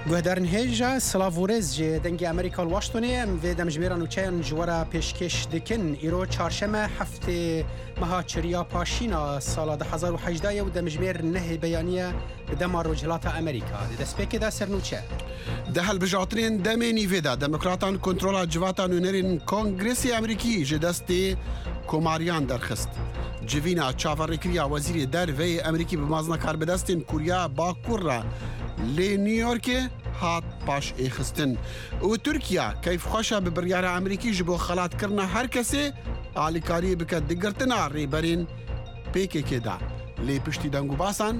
گهدارن هیجا سلاوورز جه دنگی امریکا الواشتونی و دمجمیران و چین جوارا پیشکش دکن ایرو چهارشنبه هفته مها چریا پاشینا سال 2018 و دمجمیر نه بیانیه بدم رجلات امریکا دست پیک دا سرنوچه ده هالبجاترين دميني فيدا ديمقراطان كنترولا جواتا نونرين كونغرسي امريكي جدستي كوماريان درخست جوينا تشافريكريا وزير دروي امريكي بمازنا كار بدستين كوريا باكورا لنيويورك هات باش اخستن وتركيا كيف خشى ببريارة امريكي جبو خلات كرنا هر كسي علي كاري بكت دقرتنا ريبرين بيكي كدا لي بشتي دنگو باسان.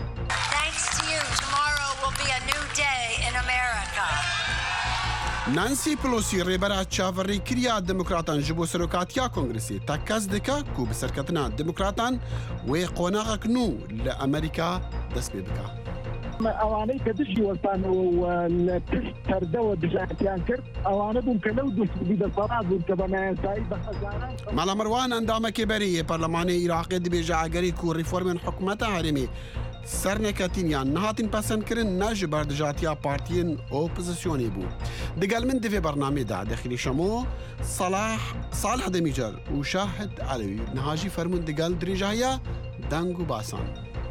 نانسي بلوسي ريبرا تشافري كريا ديمقراطان جبو سروكاتيا كونغرسي تاكاز دكا كو بسركتنا ديمقراطان وقوناغك نو لأمريكا دس بيبكا اواني كدشي وطن والتستر دو بجاتيان كرت اواني بون كلو دوس بيد صراط بون كبنا سايب خزانه مالا مروان اندام كبري برلماني عراقي دي بيجاغري كو ريفورم حكومتها هرمي سرنكاتين يعني نهاتين بسن كرن ناج بردجاتيا بارتيين اوبوزيسيوني بو دقال من دي في برنامج دا داخلي شمو صالح دميجر وشاهد علوي نهاجي فرمون دقال دريجايا دانغو باسان.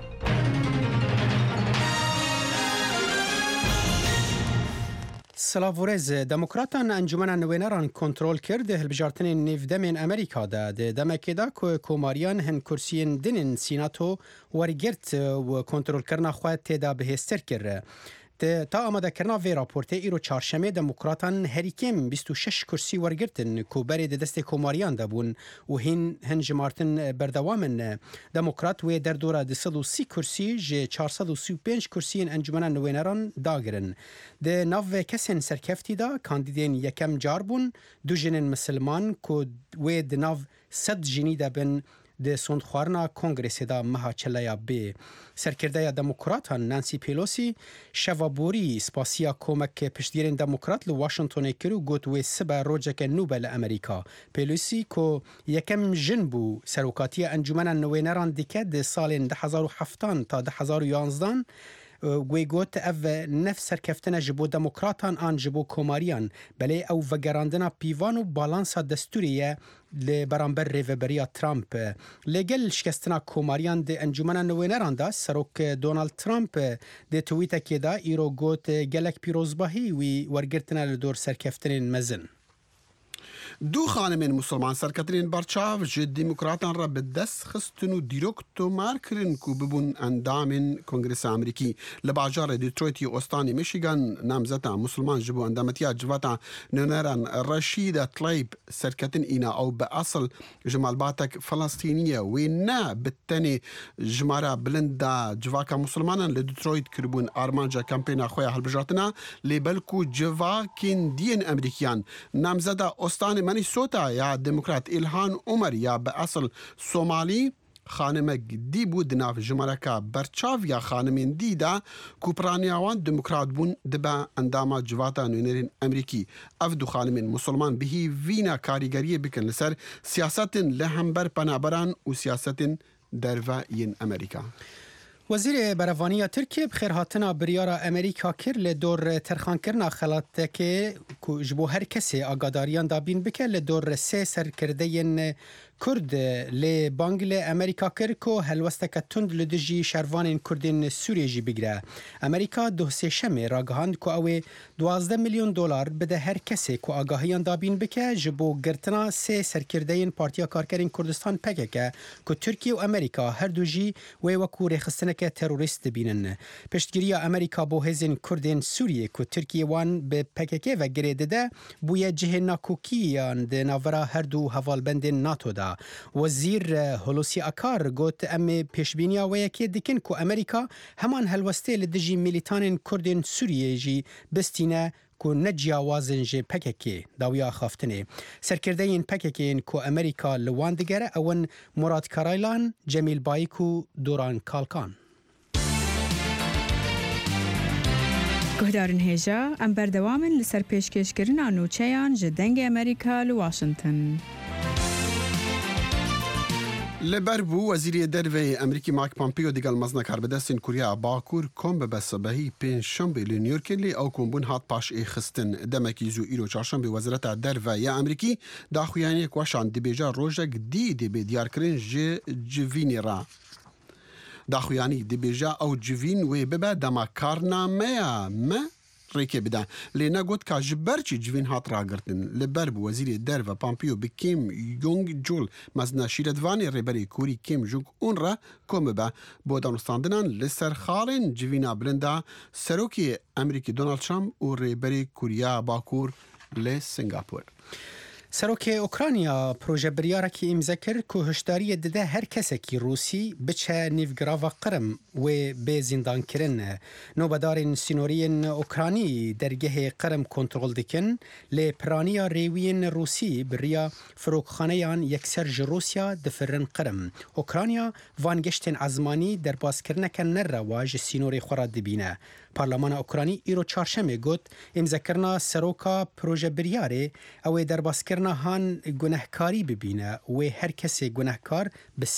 سلاوورز دموکراتان انجمن نوینران کنترل کرده هلبجارتن نیفدمین امریکا ده دمکی دا که کوماریان هن کرسین دنین سیناتو ورگرت و کنترل کرنا خواهد تیدا بهستر کرده تا آماده کرنا وی راپورته ایرو چهارشنبه دموکراتان هریکم 26 کرسی ورگرتن کو بری دست کوماریان دبون و هن جمارتن بردوامن دموکرات و در دوره 230 کرسی ج 435 کرسی انجمن نوینران داگرن ده ناو کسین سرکفتی دا کاندیدین یکم جاربون دو جنین مسلمان کو و ده ناو 100 جنی دا بن ده سوندخوارنا کنگرسی دا مها چلیا بی سرکرده دموکراتان نانسی پیلوسی شوابوری سپاسیا کومک پشتگیرین دموکرات لواشنطن کرو گوت و سبا روجک نوبل امریکا پیلوسی کو یکم جنبو سروکاتی انجمن نوینران دیکه ده سال 2007 تا 2011 گوی گوت او نفس سرکفتن جبو دموکراتان آن جبو کوماریان بله او وگراندنا پیوان و بالانسا دستوریه لبرانبر ریوبریا ترامپ لگل شکستنا کوماریان ده انجمن نوینران دا سروک دونالد ترامپ ده تویتا که دا ایرو گوت گلک پیروزباهی وی ورگرتنا لدور سرکفتن مزن دو خانمین مسلمان سرکترین برچاو جد ديمقراطان را بدست خستن و دیروکتو مارکرن کو ببون اندامین کنگرس امریکی لباجار دیترویتی استانی میشیگان نامزتا مسلمان جبو اندامتیا جواتا نونران رشید طليب سرکتن اینا او بأصل جمالباتك فلسطینیه و نا بالتاني جمارا بلندا جواکا مسلمانان لديترویت کربون آرمانجا کمپینا خویا هلبجاتنا لبلکو جواکین دین امریکیان نامزتا استانی مانيسوتا يا ديمقراط إلهان عمر يا بأصل صومالي خانمه دی بود ناف جمارکا برچاو یا خانمین دیدا کوپرانیاوان دموکرات بون دبا انداما جواتا نونرین امریکی اف دو خانمین مسلمان بهی وینا کاریگری بکن لسر سیاست لهمبر پنابران و سیاست دروا ین امریکا وزیر بروانی ترکیه بخیر هاتنا بریارا امریکا کر لدور ترخان کرنا خلات که جبو هر کسی آگاداریان دابین بکر لدور سه سرکردین کرد لی بانگل امریکا کر کو هلوستک تند لدجی شروان کردین سوریه جی بگره امریکا دو سه شمه راگهاند کو اوه 12 میلیون دلار بده هر کسی کو آگاهیان دابین بکر جبو گرتنا سه سرکردین پارتیا کارکرین کردستان پکه که ترکیه و امریکا هر دو جی وکو رخصتنه که تروریست بینن پشتگیری امریکا بو هزین کردین سوریه که ترکیه وان به پکه و گریده ده بوی جه ناکوکیان ده ناورا هر دو حوالبند ناتو ده وزیر هلوسی اکار گوت ام پیشبینیا و یکی دیکن که امریکا همان هلوسته لدجی میلیتان کردین سوریه جی بستینه که نجیاوازن جه پککی داویا خافتنه سرکرده این پککی این که امریکا لوان دگره اون مراد کرایلان جمیل بایک و دوران کالکان گهدارن هیجا ام بردوامن لسر پیشکشکرین آنوچهان جدنگ امریکا لواشنطن لبربو وزیر دروی امریکی مایک پامپیو دیگل مزنا کاربدستین کوریا باکور کم به صبحی پین شنبه لی نیویورک لی او کمبون هات پاش خستن دمکی زو ایرو چهارشنبه وزارت دروی امریکی داخویانی کوشان دیبیجا روزک دی به دیار کرن جوینی را داخویانی دیبیجا او جوین و ببا دما کارنامه ما ریکه بده لینا گوت که جبرچی جوین هات را گرتن لبرب وزیر در و پامپیو به کیم یونگ جول مزنا شیردوانی ریبری کوری کیم جونگ اون را کم به بودانستاندنان لسر خالین جوینا بلندا سروکی امریکی دونالد ترامپ و ریبری کوریا باکور لسنگاپور. سروک اوکراینیا پروژه بریارکی امضا کرد که هشداری داده هر کسی که روسی بچه نیوگراوا قرم و به زندان کرن نوبدارین سینورین اوکراینی درگه قرم کنترل دکن لی پرانیا ریوین روسی بریا فروکخانهان یکسر روسیا دفرن قرم اوکراینیا وانگشتن ازمانی در باز کرنکن نرواج سینوری خورد دبینه پارلمان اوکراینی ایرو چهارشنبه گوت امضا کرنا سروکا پروژه بریاره او در باز کرنا هان گناهکاری ببینه و هر کسی گناهکار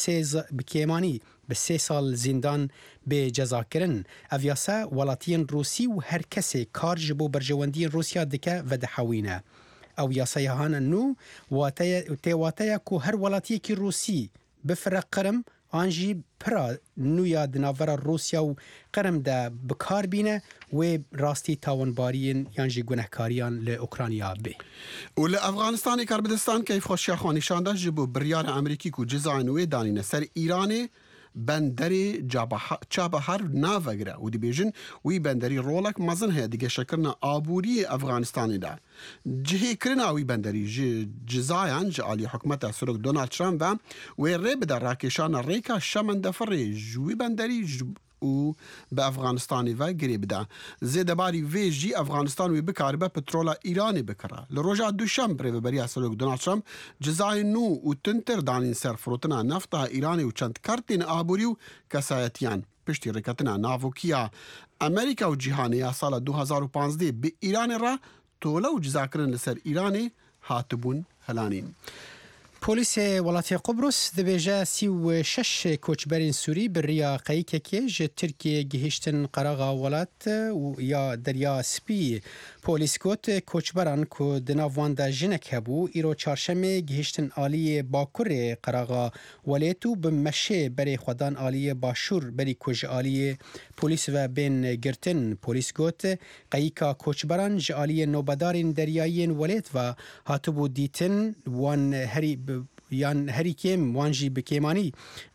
به 3 سال زندان به جزا کرن اویاسا ولاتین روسی و هر کسی کار جبو برجواندی روسیا دکه و دحوینه او یاسا هان نو واتیا کو هر ولاتی کی روسی بفرق قرم آنجی پرا نویا دناورا روسیا و قرم ده بکار بینه و راستی تاوانبارین یانجی گناهکاریان لأوکراینیا بی. و لأفغانستان کاربدستان کیف خوشیا خانشان ده جبو بریار امریکی کو جزاین و دانین سر ایرانی بندری چابهار ناوگره و دی بیجن وی بندری رولک مزن هی دیگه شکرنا آبوری افغانستانی ده جهی کرنا وی بندری جزایان جعالی حکمت سرک دونالد ترامپ و ریب در راکشان ریکا شمن دفره جوی بندری و به افغانستانی و گریب ده زیده باری وی جی افغانستان وی بکاری به پترولا ایرانی بکره لروجا دوشنبه و بری سرک دونالد ترامپ جزای نو و تنتر دانین سر فروتنا نفتا ایرانی و چند کارتین آبوری و کسایتیان پشتی رکتنا ناوکیا امریکا و جهانی سال 2015 به ایران را تولا و جزا کرن لسر ایرانی هاتبون هلانین. پلیس ولایت قبرس دبیجه 36 کوچبرین سوری بریا قیککی ج ترکیه گهشتن قراغا ولات و یا دریا سپی پلیس گوت کوچبران کو دناوان دا جنک هبو ایرو چهارشنبه گهشتن عالی باکور قراغا ولاتو بمشه بری خدان عالی باشور بری کوج عالی پلیس و بین گرتن پلیس گوت قیکا کوچبران ج عالی نوبدارین دریایین ولات و هاتبو دیتن وان هری یان هری کم وانجی بکیمانی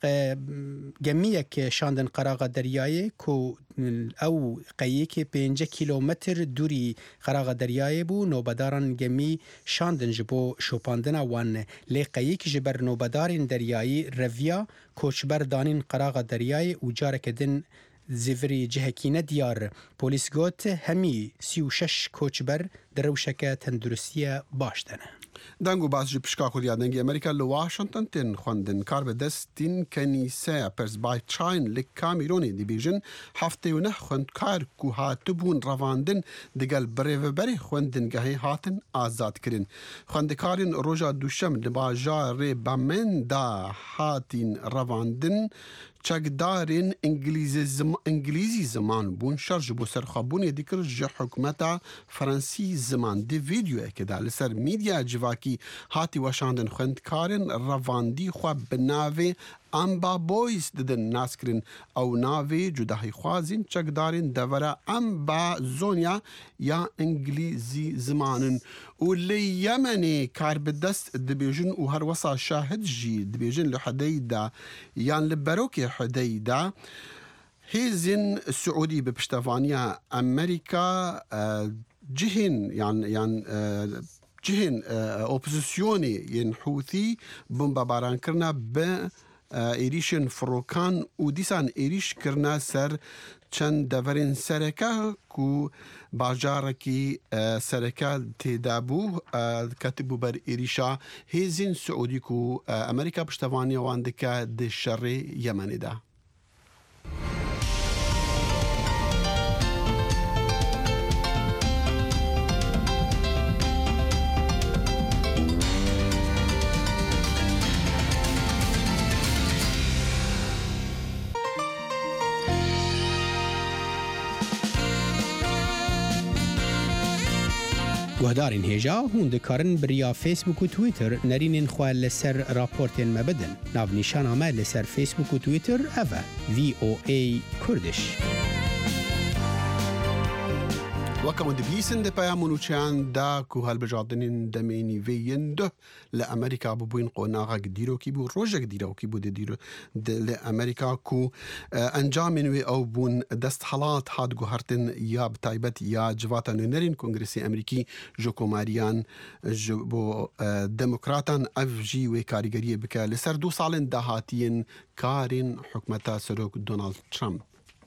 گمیک شاندن قراغ دریای کو او قیک 5 کیلومتر دوری قراغ دریای بو نوبداران گمی شاندن جبو شوپاندن وان لی قیک جبر نوبدارین دریایی رویا کوچبر دانین قراغ دریای و جارکدن زیوری جهکینه دیار پلیس گوت همی 36 کوچبر دروشک تندرستی باشدنه دنگو باز جی پشکا کوریا دنگی امریکا لواشنطن تن خوندن کار به دستین کنیسه پرز بای چاین لکامیرونی دیبیجن هفته و نه خوند کار کو هاتبون رواندن دگل بری خوندن گهی هاتن آزاد کرن خوندکارین روژا دوشم لباجار بامن دا هاتین رواندن چکدارین انگلیزی زمان بون شرج بو سرخابونی دیکر جه حکمتا فرانسی زمان دی ویدیو که دا لسر میدیا جواکی هاتی وشاندن خوندکارین رواندی خواب بناوه امبا بویس ددن ناسکرین او ناوی جداهی خوازین چکدارین دورا امبا زونیا یا انگلیزی زمانن و لی یمنی کار بدست دبیجن و هر وصا شاهد جی دبیجن لحدیدا یان لبروکی حدیدا هیزن سعودی بپشتوانیا امریکا جهن جهن اپوزیسیونی ین حوثی بمباران کرنا به ایریشن فروکان و دیسان ایریش کرنا سر چند دورین سرکه کو باجارکی سرکه تدابو کتبو بر ایریشا هیزین سعودی کو امریکا پشتوانی واندکه ده شر یمنی ده. گهدارین هیجا هون دکارن بریا فیسبوک و تویتر نرینین خواه لسر راپورتین مبدن. ناو نیشان آمه لسر فیسبوک و تویتر اوه VOA کردش. وەکەم دەبیسن دەپایان منوچیان کو هەڵبژاردنین دەمێنی vێیەندە لە ئەمریکا ببووین قۆناغێک دیرۆکی بوو ڕۆژێک دیرۆکی بوو لە ئەمریکا کو ئەنجامین وێ ئەو بوون دەست هەڵات هاتگوهرتن یا بتایبەت یا جواتە نوێنەرین کۆنگرسی ئەمریکی ژۆ کۆماریان بۆ دموکراتان ئەف ژی وێ کاریگەریە بکە لەسەر 2 ساڵên داهاتیên کارên حکومەتا سەرۆک دۆناڵد ترامپ.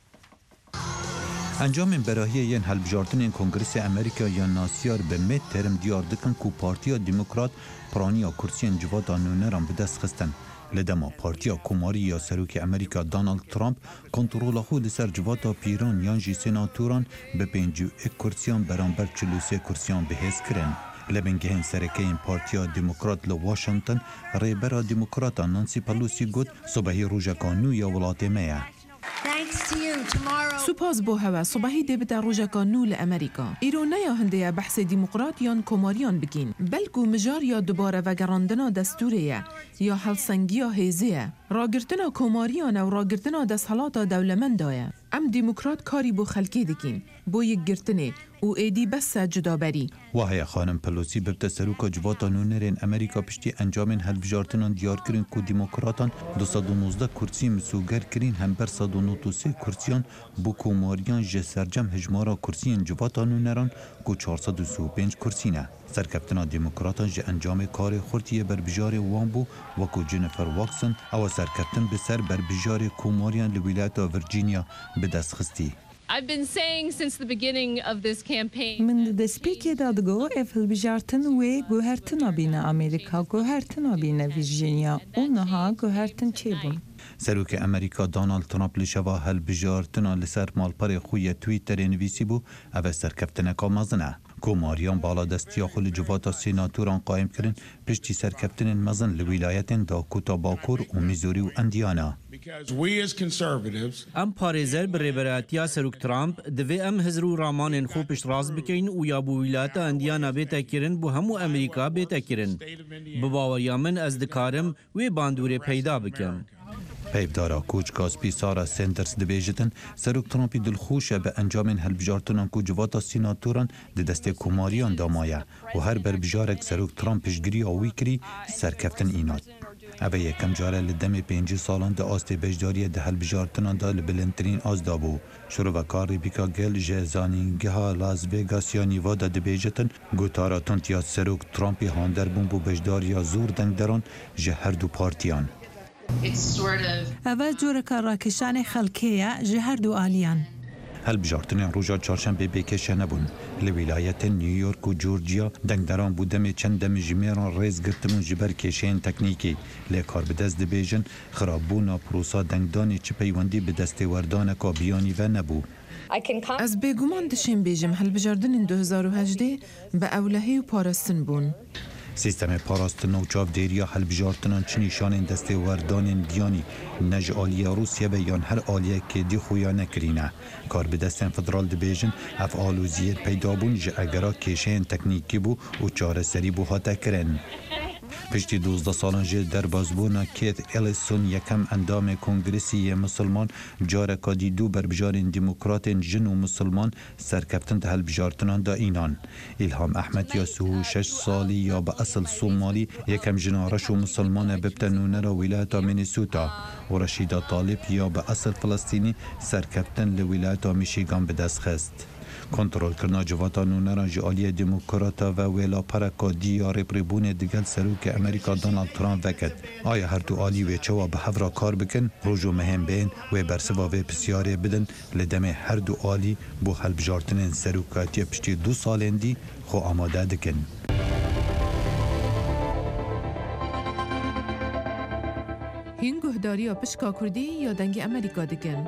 انجام براهی ین هلبجارتن کنگرس امریکا یا ناسیار به مد ترم دیار دکن کو پارتیا دموکرات پرانیا کرسین جواد نونران به دست خستن. لدما پارتیا کوماری یا سروک امریکا دونالد ترامپ کنترول خود سر جواتا پیران یانجی سناتوران به 51 کرسیان برانبر 43 کرسیان به حس کرن. لبنگهن سرکین پارتیا دموکرات لواشنگتن ریبرا دموکراتا نانسی پلوسی گود صبحی روژا کانو یا ولات میا. سپاس بو هوا صبحی دبتا روژاکا نو لأمریکا. ایرو نیا هنده بحث دیموقراتیان کماریان بگین. بلکو مجار یا دوباره وگراندنا دستوریه یا حلسنگیا هیزیه. راگرتنا کماریان و راگرتنا دستحالاتا دولمندایه. ام دیموکرات کاری بو خلکی دکین. بو یک گرتنه و ایدی بس جدابری. وهي خانم پلوسی ببت سروکا جواتا نونرین امریکا پشتی انجامین هلبجارتنان دیار کرین کو دیموکراتان 219 کرسی مسوگر کرین هم بر 193 کرسیان بو کوماریان جسرجم هجمارا کرسیان جواتا نونران کو 435 کرسینه. سرکفتنا دیموکراتان جه انجام کار خورتیه بر بجار وان بو وکو جنیفر واکسن او سرکفتن بسر بر بجار کوماریان لولایت ورجینیا به دست خستی. I've been saying since the beginning of this campaign. من دسپیکی دادگو افل بجارتن و گوهرتنا بین امریکا گوهرتنا بین ویرجینیا اونها گوهرتن چه بون؟ سروک امریکا دونالد ترامپ لشوا هل بجارتنا لسر مالپر خوی تویتر نویسی بو او سرکفتنا کامازنه. کوماریان بالا دستیا خل جواتا سیناتوران قائم کرن پشتی سرکفتن مزن لولایتن داکوتا باکور و میزوری و اندیانا. ام پارێزەر bi rêberatiya Serok Trump divê em hizr û ramanên xwe piştrast bikin û ya bi wîlayeta Endiyana bêtekirin bu hemû Amerîka bêtekirin. Bi baweriya min ez dikarim wê bandorê peyda bikim. پیبدارا کوچ کاسپی سارا سندرز دبیجتن سروک ترامپی دلخوشه به انجام هلبجارتنان کو جواتا سیناتوران ده دست کوماریان دامایه و هر بر بجارک سروک ترامپ پشگیری آوی کری سرکفتن اینات. اوه یکم جاره لدم 5 سالان ده آست بجداری ده هلبجارتنان ده لبلندترین آز دابو. شروع و کار ریبیکا گل جهزانینگه ها لاز ویگاس یا نیوادا دبیجتن گوتارا تونتیا سروک ترامپی هاندر بون بو بجداری یا زور دنگ دران جه هر دو پارتیان. اول جور کاراکشان خلکیه جهر دو آلیان. هلبجارتن روژا چهارشنبه بکشه نبون. لولایت نیویورک و جورجیا دنگدران بودم چند دم جمیران ریز گرتمون جبر کشین تکنیکی. لیکار به دست دبیجن خرابونا پروسا دنگدانی چه پیوندی به دست وردان کابیانی و نبو. از بگومان دشیم بیجم هلبجاردن 2018 به اولهی و پارستن بون. سیستم پاراستن و چاپ دیریا هلبجارتنان چه نشان دسته وردان دیانی نج آلیه روسیه به یان هر آلیه که دی خویا نکرینه کار به دستن فدرال دبیجن افعال و زیر پیدا بون جه اگرا کشین تکنیکی بو و چاره سری بو ها تکرن. پشتی 12 سالان جه در بازبونا کیت الیسون یکم اندام کنگرسی مسلمان جارکا دی دو بربجارین دموکرات جن و مسلمان سرکفتن ده هلبجارتنان دا اینان. الهام احمد یاسو 6 سالی یا با اصل صومالی یکم جنارش و مسلمان ببتنونه را ولایتا مینیسوتا و رشیدا طالب یا با اصل فلسطینی سرکفتن لولایتا میشیگان به دست خست. کنترل کرنا جواتا نونران جالی دموکراتا و ویلا پرکا دیار پریبون دیگل سروک امریکا دونالد ترامپ وکد. آیا هر دو آلی و چوا به هفرا کار بکن روژو مهم بین و برسوا و پسیاری بدن لدم هر دو آلی بو هلبجارتن سروکاتی پشتی 2 سالین دی خو آماده دکن. هین گهداری پشکا کردی یا دنگ امریکا دکن.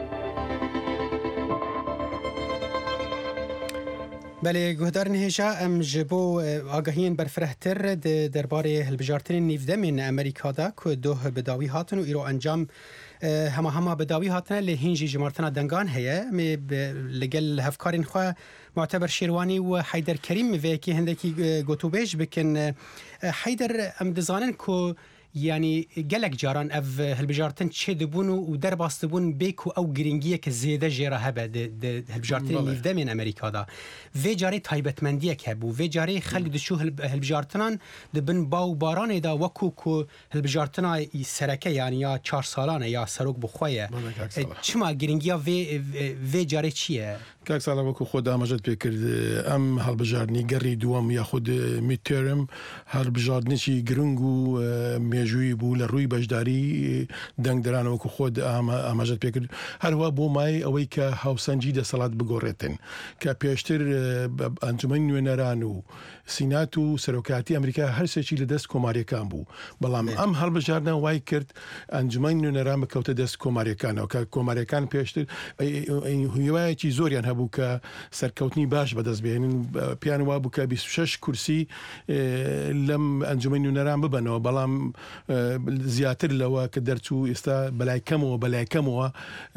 بله گهدارن هیجا ام جبو آگاهین برفرهتر درباره هلبجارترین 19 امریکا دا که دو بداوی هاتن و ایرو انجام هەما بەداوی هاتنە لە هینجی ژمارتنە دەنگان هەیە لەگەل هەفکارین خۆ معتبر شێروانی و حیدەر کەریم vêyekî هەندێکی گوتوبێژ بکن حیدەر ئەم دەزانن کو يعني gelek caran ev hilbijartin çê dibûn û derbas dibûn bê ku ew giringiyek zêde jê re hebe di hilbijartinên nîvdemên Amerîka da. Vê carê taybetmendiyek hebû. Vê carê xelk diçû hilbijartinan dibin baw baranê da wekû ku hilbijartina sereke yani ya 4 salan e ya serok bixwe ye. Çima giringiya vê carê çi ye؟ کاک ساڵە وەکو خۆ دامەژەت پێکرد ئەم هەڵبژاردننی گەڕی دووەم یاخود میتێرم هەڵبژاردنێکی گرنگ و مێژووی بوو لە ڕووی بەشداری دەنگدەران وەکو خۆت ئاماژەت پێکرد هەروە بۆ مای ئەوەی کە هاوسەنجی دەسەڵات بگۆڕێتن کە پێشتر ئەنجومەنی نوێنەران و سینات و سەرۆکاتی ئەمریکا هەرسێکی لە دەست کۆماریەکان بوو بەڵام ئەم هەڵبژاردنە وای کرد ئەنجومەنی نوێنەران بکەوتە دەست کۆماریەکانەوە کە کۆماریەکان پێشتر هیوایەکی زۆریان هەبوو کە سەرکەوتنی باش بەدەست بێنن پیان وا بوو کە 26 کورسی لەم ئەنجومەنی نوێنەران ببنەوە بەڵام زیاتر لەوە کە دەرچوو ئێستا بەلایکەمەوە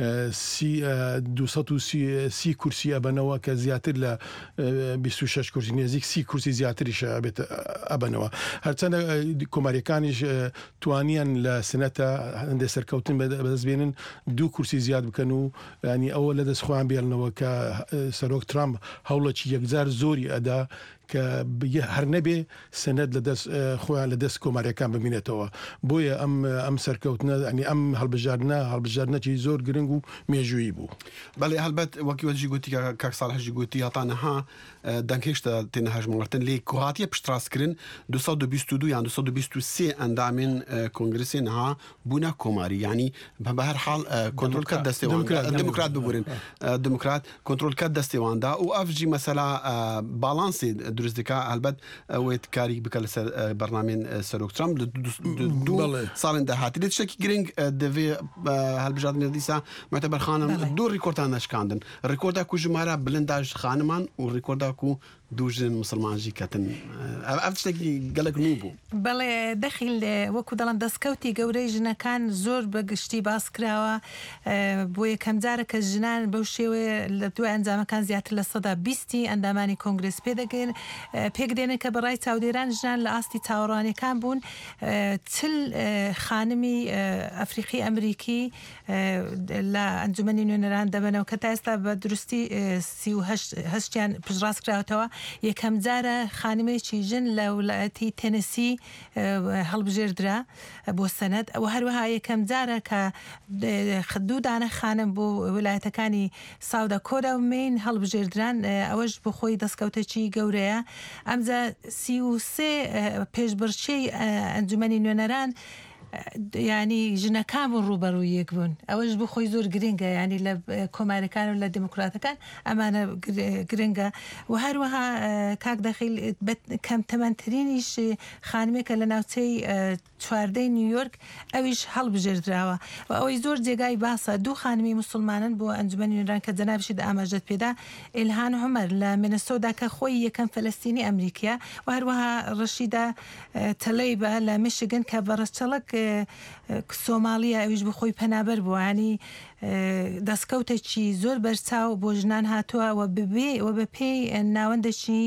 230 کورسی ئەبنەوە کە زیاتر لە 26 کورسی نێزیک 30 کورسی زیاتریش ئەبێت ئەبنەوە هەرچەندە کۆماریەکانیش توانیان لە سنەتە هەندێک سەرکەوتن بەدەست بێنن 2 کورسی زیاد بکەن و ینی ئەوە لە دەست خۆیان بێنەوە کە سەرۆک ترامپ هەوڵەکی یەکجار زۆری ئەدا کە هەر نەبێ سەنەد لە دەست خۆیان لە دەست کۆماریەکان ببینێتەوە بۆیە ئەم سەرکەوتنە ئەنی ئەم هەڵبژاردنەکی زۆر گرنگ و مێژووی بوو بەڵێ هەلبەت وەکی وەجی گوتی کاک ساڵحەجی گوتی هەتانەها دەنگهێشتا تێنە هەژمەڵتن لێ کوهاتیە پشتڕاستکردن 222 یان 223 ئەندامێن کۆنگرسی نەها بوونە کۆماری ینی بە هەر حاڵ کۆنتڕۆلکە دەستێوان دموکرات ببورن دموکرات کۆنتڕۆلکە دەستێواندا و ئەفجی مەسەلا باڵانسی دروست دکا هەلبەت ئەوێت کاری بکە لەسەر بەرنامێن سەرۆک ترامپ ساڵێن داهاتی لێت شتێکی گرنگ دەوێ هەڵبژاردنە دیسا معتەبەر خانم دوو ڕیکۆردان نەشکاندن ڕیکۆردا کو ژمارە بلنداش خانمان و ڕیکۆردا کو دوژن مسلمانجی کەتن ئەف شتێکی گەلک نو بوو بەڵێ دەخیل وەکو دەڵم دەستکەوتی گەورەی ژنەکان زۆر بەگشتی باس کراوە بۆ یەکەم جارە کە ژنان بەو شێوەیە لە دوای ئەنجامەکان زیاتر لە 120 ئەندامانی کۆنگرس پێدەگەن پێکدێنن کە بەڕای چاودێران ژنان لە ئاستی چاوەڕوانیەکان بوون چل خانمی ئەفریقی ئەمریکی لە ئەنجومەنی نوێنەران دەبنەوە کە تا ئێستا بە دروستی 38 پشتڕاست کراوەتەوە یەکەم جارە خانمێکی ژن لە وڵاتی تێنسی هەڵبژێردرا بۆ سەنەد ئەوە هەروەها یەکەم جارە کە دوو دانە خانم بۆ ویلایەتەکانی ساودا کۆدا و مین هەڵبژێردران ئەوەش بۆ خۆی دەستکەوتێکی گەورەیە ئەمجا 33 پێشبڕچەی ئەنجومەنی نوێنەران ینی ژنەکان بوون ڕوبەڕووی یەک بوون ئەوەش بۆ خۆی زۆر گرنگە ینی لە کۆمارەکان و لە دموکراتەکان ئەمانە گرنگە و هەروەها کاک دەخیل کەم تەمەنترینیش خانمێکە لە ناوچەی چواردەی نیویۆرک ئەویش هەڵبژێردراوە و ئەوەی زۆر جێگای باسە دوو خانمی مسلمانن بۆ ئەنجومەنی نوێنەران کە جەنابشت ئاماژەت پێدا ئیلهان عومەر لە مینەسۆدا کە خۆی یەکەم فەلەستینی ئەمریکیە و هەروەها ڕەشیدا تەلەیبە لە میشیگن کە بەڕەچەڵک سۆماڵیە ئەویش بە خۆی پەنابەر بووانی دەستکەوتێکی زۆر بەرچاو بۆ ژنان هاتووە و بە پێی ناوەندێکی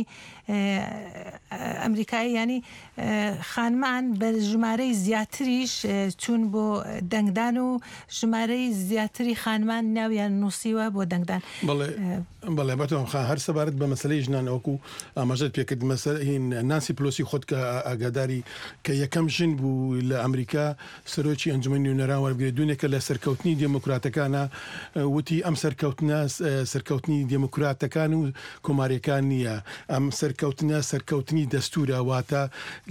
ئەمریکایی ینی خانمان بە ژمارەی زیاتریش چوون بۆ دەنگدان و ژمارەی زیاتری خانمان ناویان نووسیوە بۆ دەنگدان بەڵێ بەتەوە هەر سەبارەت بە مەسەلەی ژنانەوەکو ئاماژەت پێکرد هین نانسی پلۆسی خۆت کە ئاگاداری کە یەکەم ژن بوو لە ئەمریکا سەرۆکی ئەنجومەنی نوێنەران وەرگێت دوونێکە لە سەرکەوتنی دموکراتەکانە وتی ئەم سەرکەوتنی دموکراتەکان و کۆماریەکان نییە ئەم سەرکەوتنی دەستورە واتە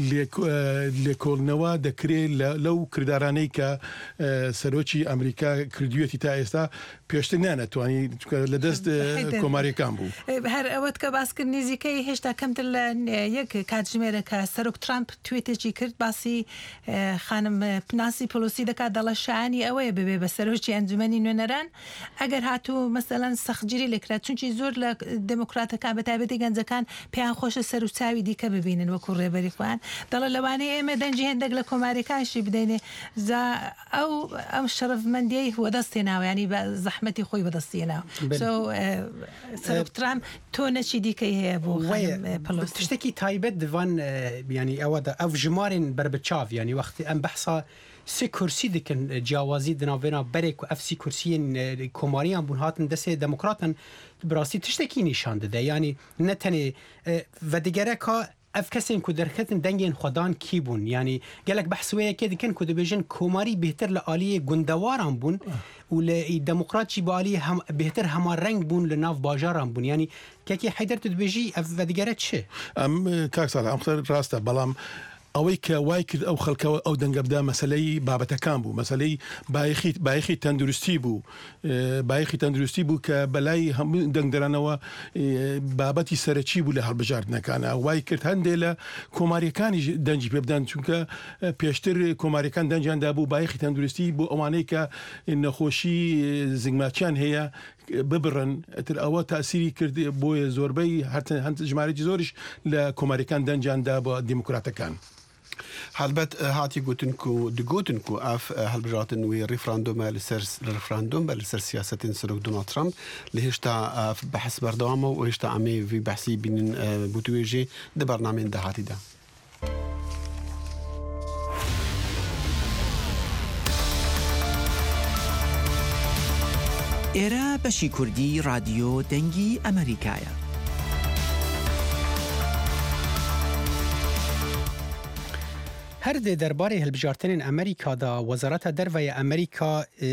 لێکۆڵنەوە دەکرێت لەو کردارانەی کە سەرۆکی ئەمریکا کردوێتی تا ئێستا پێشتر نانەتوانی لە دەست کۆماریەکان بوو هەر ئەوەت کە باسکرد نزیکەی هێشتا کەمتر لە یەک کاتژمێرە کە سەرۆک ترامپ توێتێکی کرد باسی خانم پناسی پلۆسی دەکات دەڵە شانی ئەوەیە ببێ بە سەرۆکی ئەنجومەنی کۆمپانیانی نوێنەران ئەگەر هاتوو مەسەلەن سەخجری لێکرات چونکی زۆر لە دموکراتەکان بە تایبەتی گەنجەکان پێیان خۆشە سەر و چاوی دیکە ببینن وەکو ڕێبەری خۆیان دەڵێ لەوانەیە ئێمە دەنجی هێندێک لە کۆماریەکانشی بدەینێ ئەو شەرەفمەندیەی وەدەستێناوە ینی بە زەحمەتی خۆی بەدەستێناوە ترامپ تۆ نەچی دیکەی هەیە بۆ تشتێکی تایبەت دڤان ینی ئەوەدا ئەو ژمارین بربچاو ینی وەختی ئەم بەحسا سێ کورسی دکن جیاوازی دناوێنا بەرێک و ئەف سی کورسیین کۆماریان بوون هاتن دەسێ دموکراتن براستی تشتێکی نیشان دەدە ینی نەتەنێ ڤەدیگەرەکە ئەف کەسێن کو دەرکەتن دەنگێن خۆدان کی بوون ینی گەلک بەحسوەیەکێ دکن کو دەبێژن کۆماری بهتر لە ئالیە گوندەواران بوون و لە دموکراتی بە ئالیە بهتر هەما ڕنگ بوون لە ناو باژاران بوون ینی کەکی حەیدەر تو دەبێژی ئەف ڤەدیگەرە چێ ئەم کاک ساڵح ئەم ڕاستە بەڵام ئەوەی کە وای کرد ئەو خەڵکەوە ئەو دەنگەبدا مەسلەی بابەتەکان بوو مەسلەی بایخی تەندروستی بوو بایخی تەندروستی بوو کە بەلای هەموو دەنگدەرانەوە بابەتی سەرەکی بوو لە هەڵبژاردنەکانە وای کرد هەندێک لە کۆماریەکانی دەنجی پێ بدەن چونکە پێشتر کۆماریەکان دەنجیاندا بوو بایخی تەندروستی بۆ ئەوانەی کە نەخۆشی زگماچیان هەیە ببڕن ئەتر ئەوە تاسیری کرد بۆیە زۆربەی هەند ژمارەی زۆریش لە کۆماریەکان دەنجیاندا بۆ دیموکراتەکان هەلبەت هاتی گوتن و ئەف هەڵبژاتن وی ریفراندۆمە لەسەر ریفراندۆم بە لەسەر سیاسەتین سەرۆک دۆناڵد ترامپ لە هێشتا بەحث بەردەوامە و هێشتا ئەمێ وی بەحسی بینن بوتوێژێ دە بەرنامەین داهاتیدا. ئێرە بەشی کوردی رادیۆ دەنگی ئەمریکایە. هەردێ دەربارەی هەڵبژارتنên ئەمریکادا وەزارەتە دەرڤەیە ئەمریکا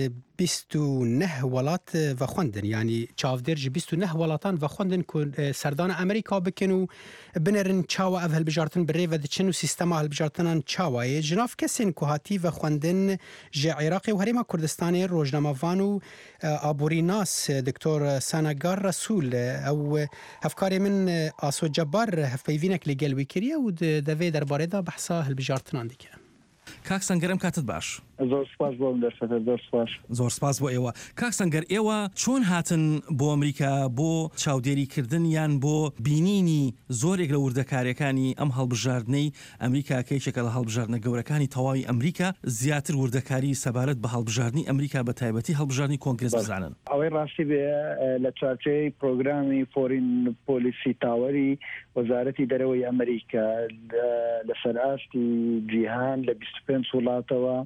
29 وڵات vexwendin yanî çavdêr ji 29 welatan vexwendin ku serdana Amerîka bikin û binerin çawa ev hilbijartin bi rê ve diçin û sîstema hilbijartinan çawayê ji nav kesên ku hatî vexwendin ji Iraqê û Herêma Kurdistanê rojnamevan û aborînas Dr. Senegar Resul ew hevkarê min Aso Cebar hevpeyvînek li gel wî kiriye û devê derbarê da behsa hilbijartinan dike. کاک سەنگەرم کاتت باش زۆر سپاس بۆم دەرفەتە زۆر سپاس بۆ ئێوە کاک سەنگەر ئێوە چۆن هاتن بۆ ئەمریکا بۆ چاودێریکردن یان بۆ بینینی زۆرێک لە وردەکاریەکانی ئەم هەڵبژاردنەی ئەمریکا کەیچێکە لە هەڵبژاردنە گەورەکانی تەواوی ئەمریکا زیاتر وردەکاری سەبارەت بە هەڵبژاردننی ئەمریکا بە تایبەتی هەڵبژاردننی کۆنگرس بزانن ئەوەی ڕاستی بێ لە چارچەی پرۆگرامی فۆرین پۆلیسی تاوەری وەزارەتی دەرەوەی ئەمریکا لەسەر ئاستی جیهان لە 25 وڵاتەوە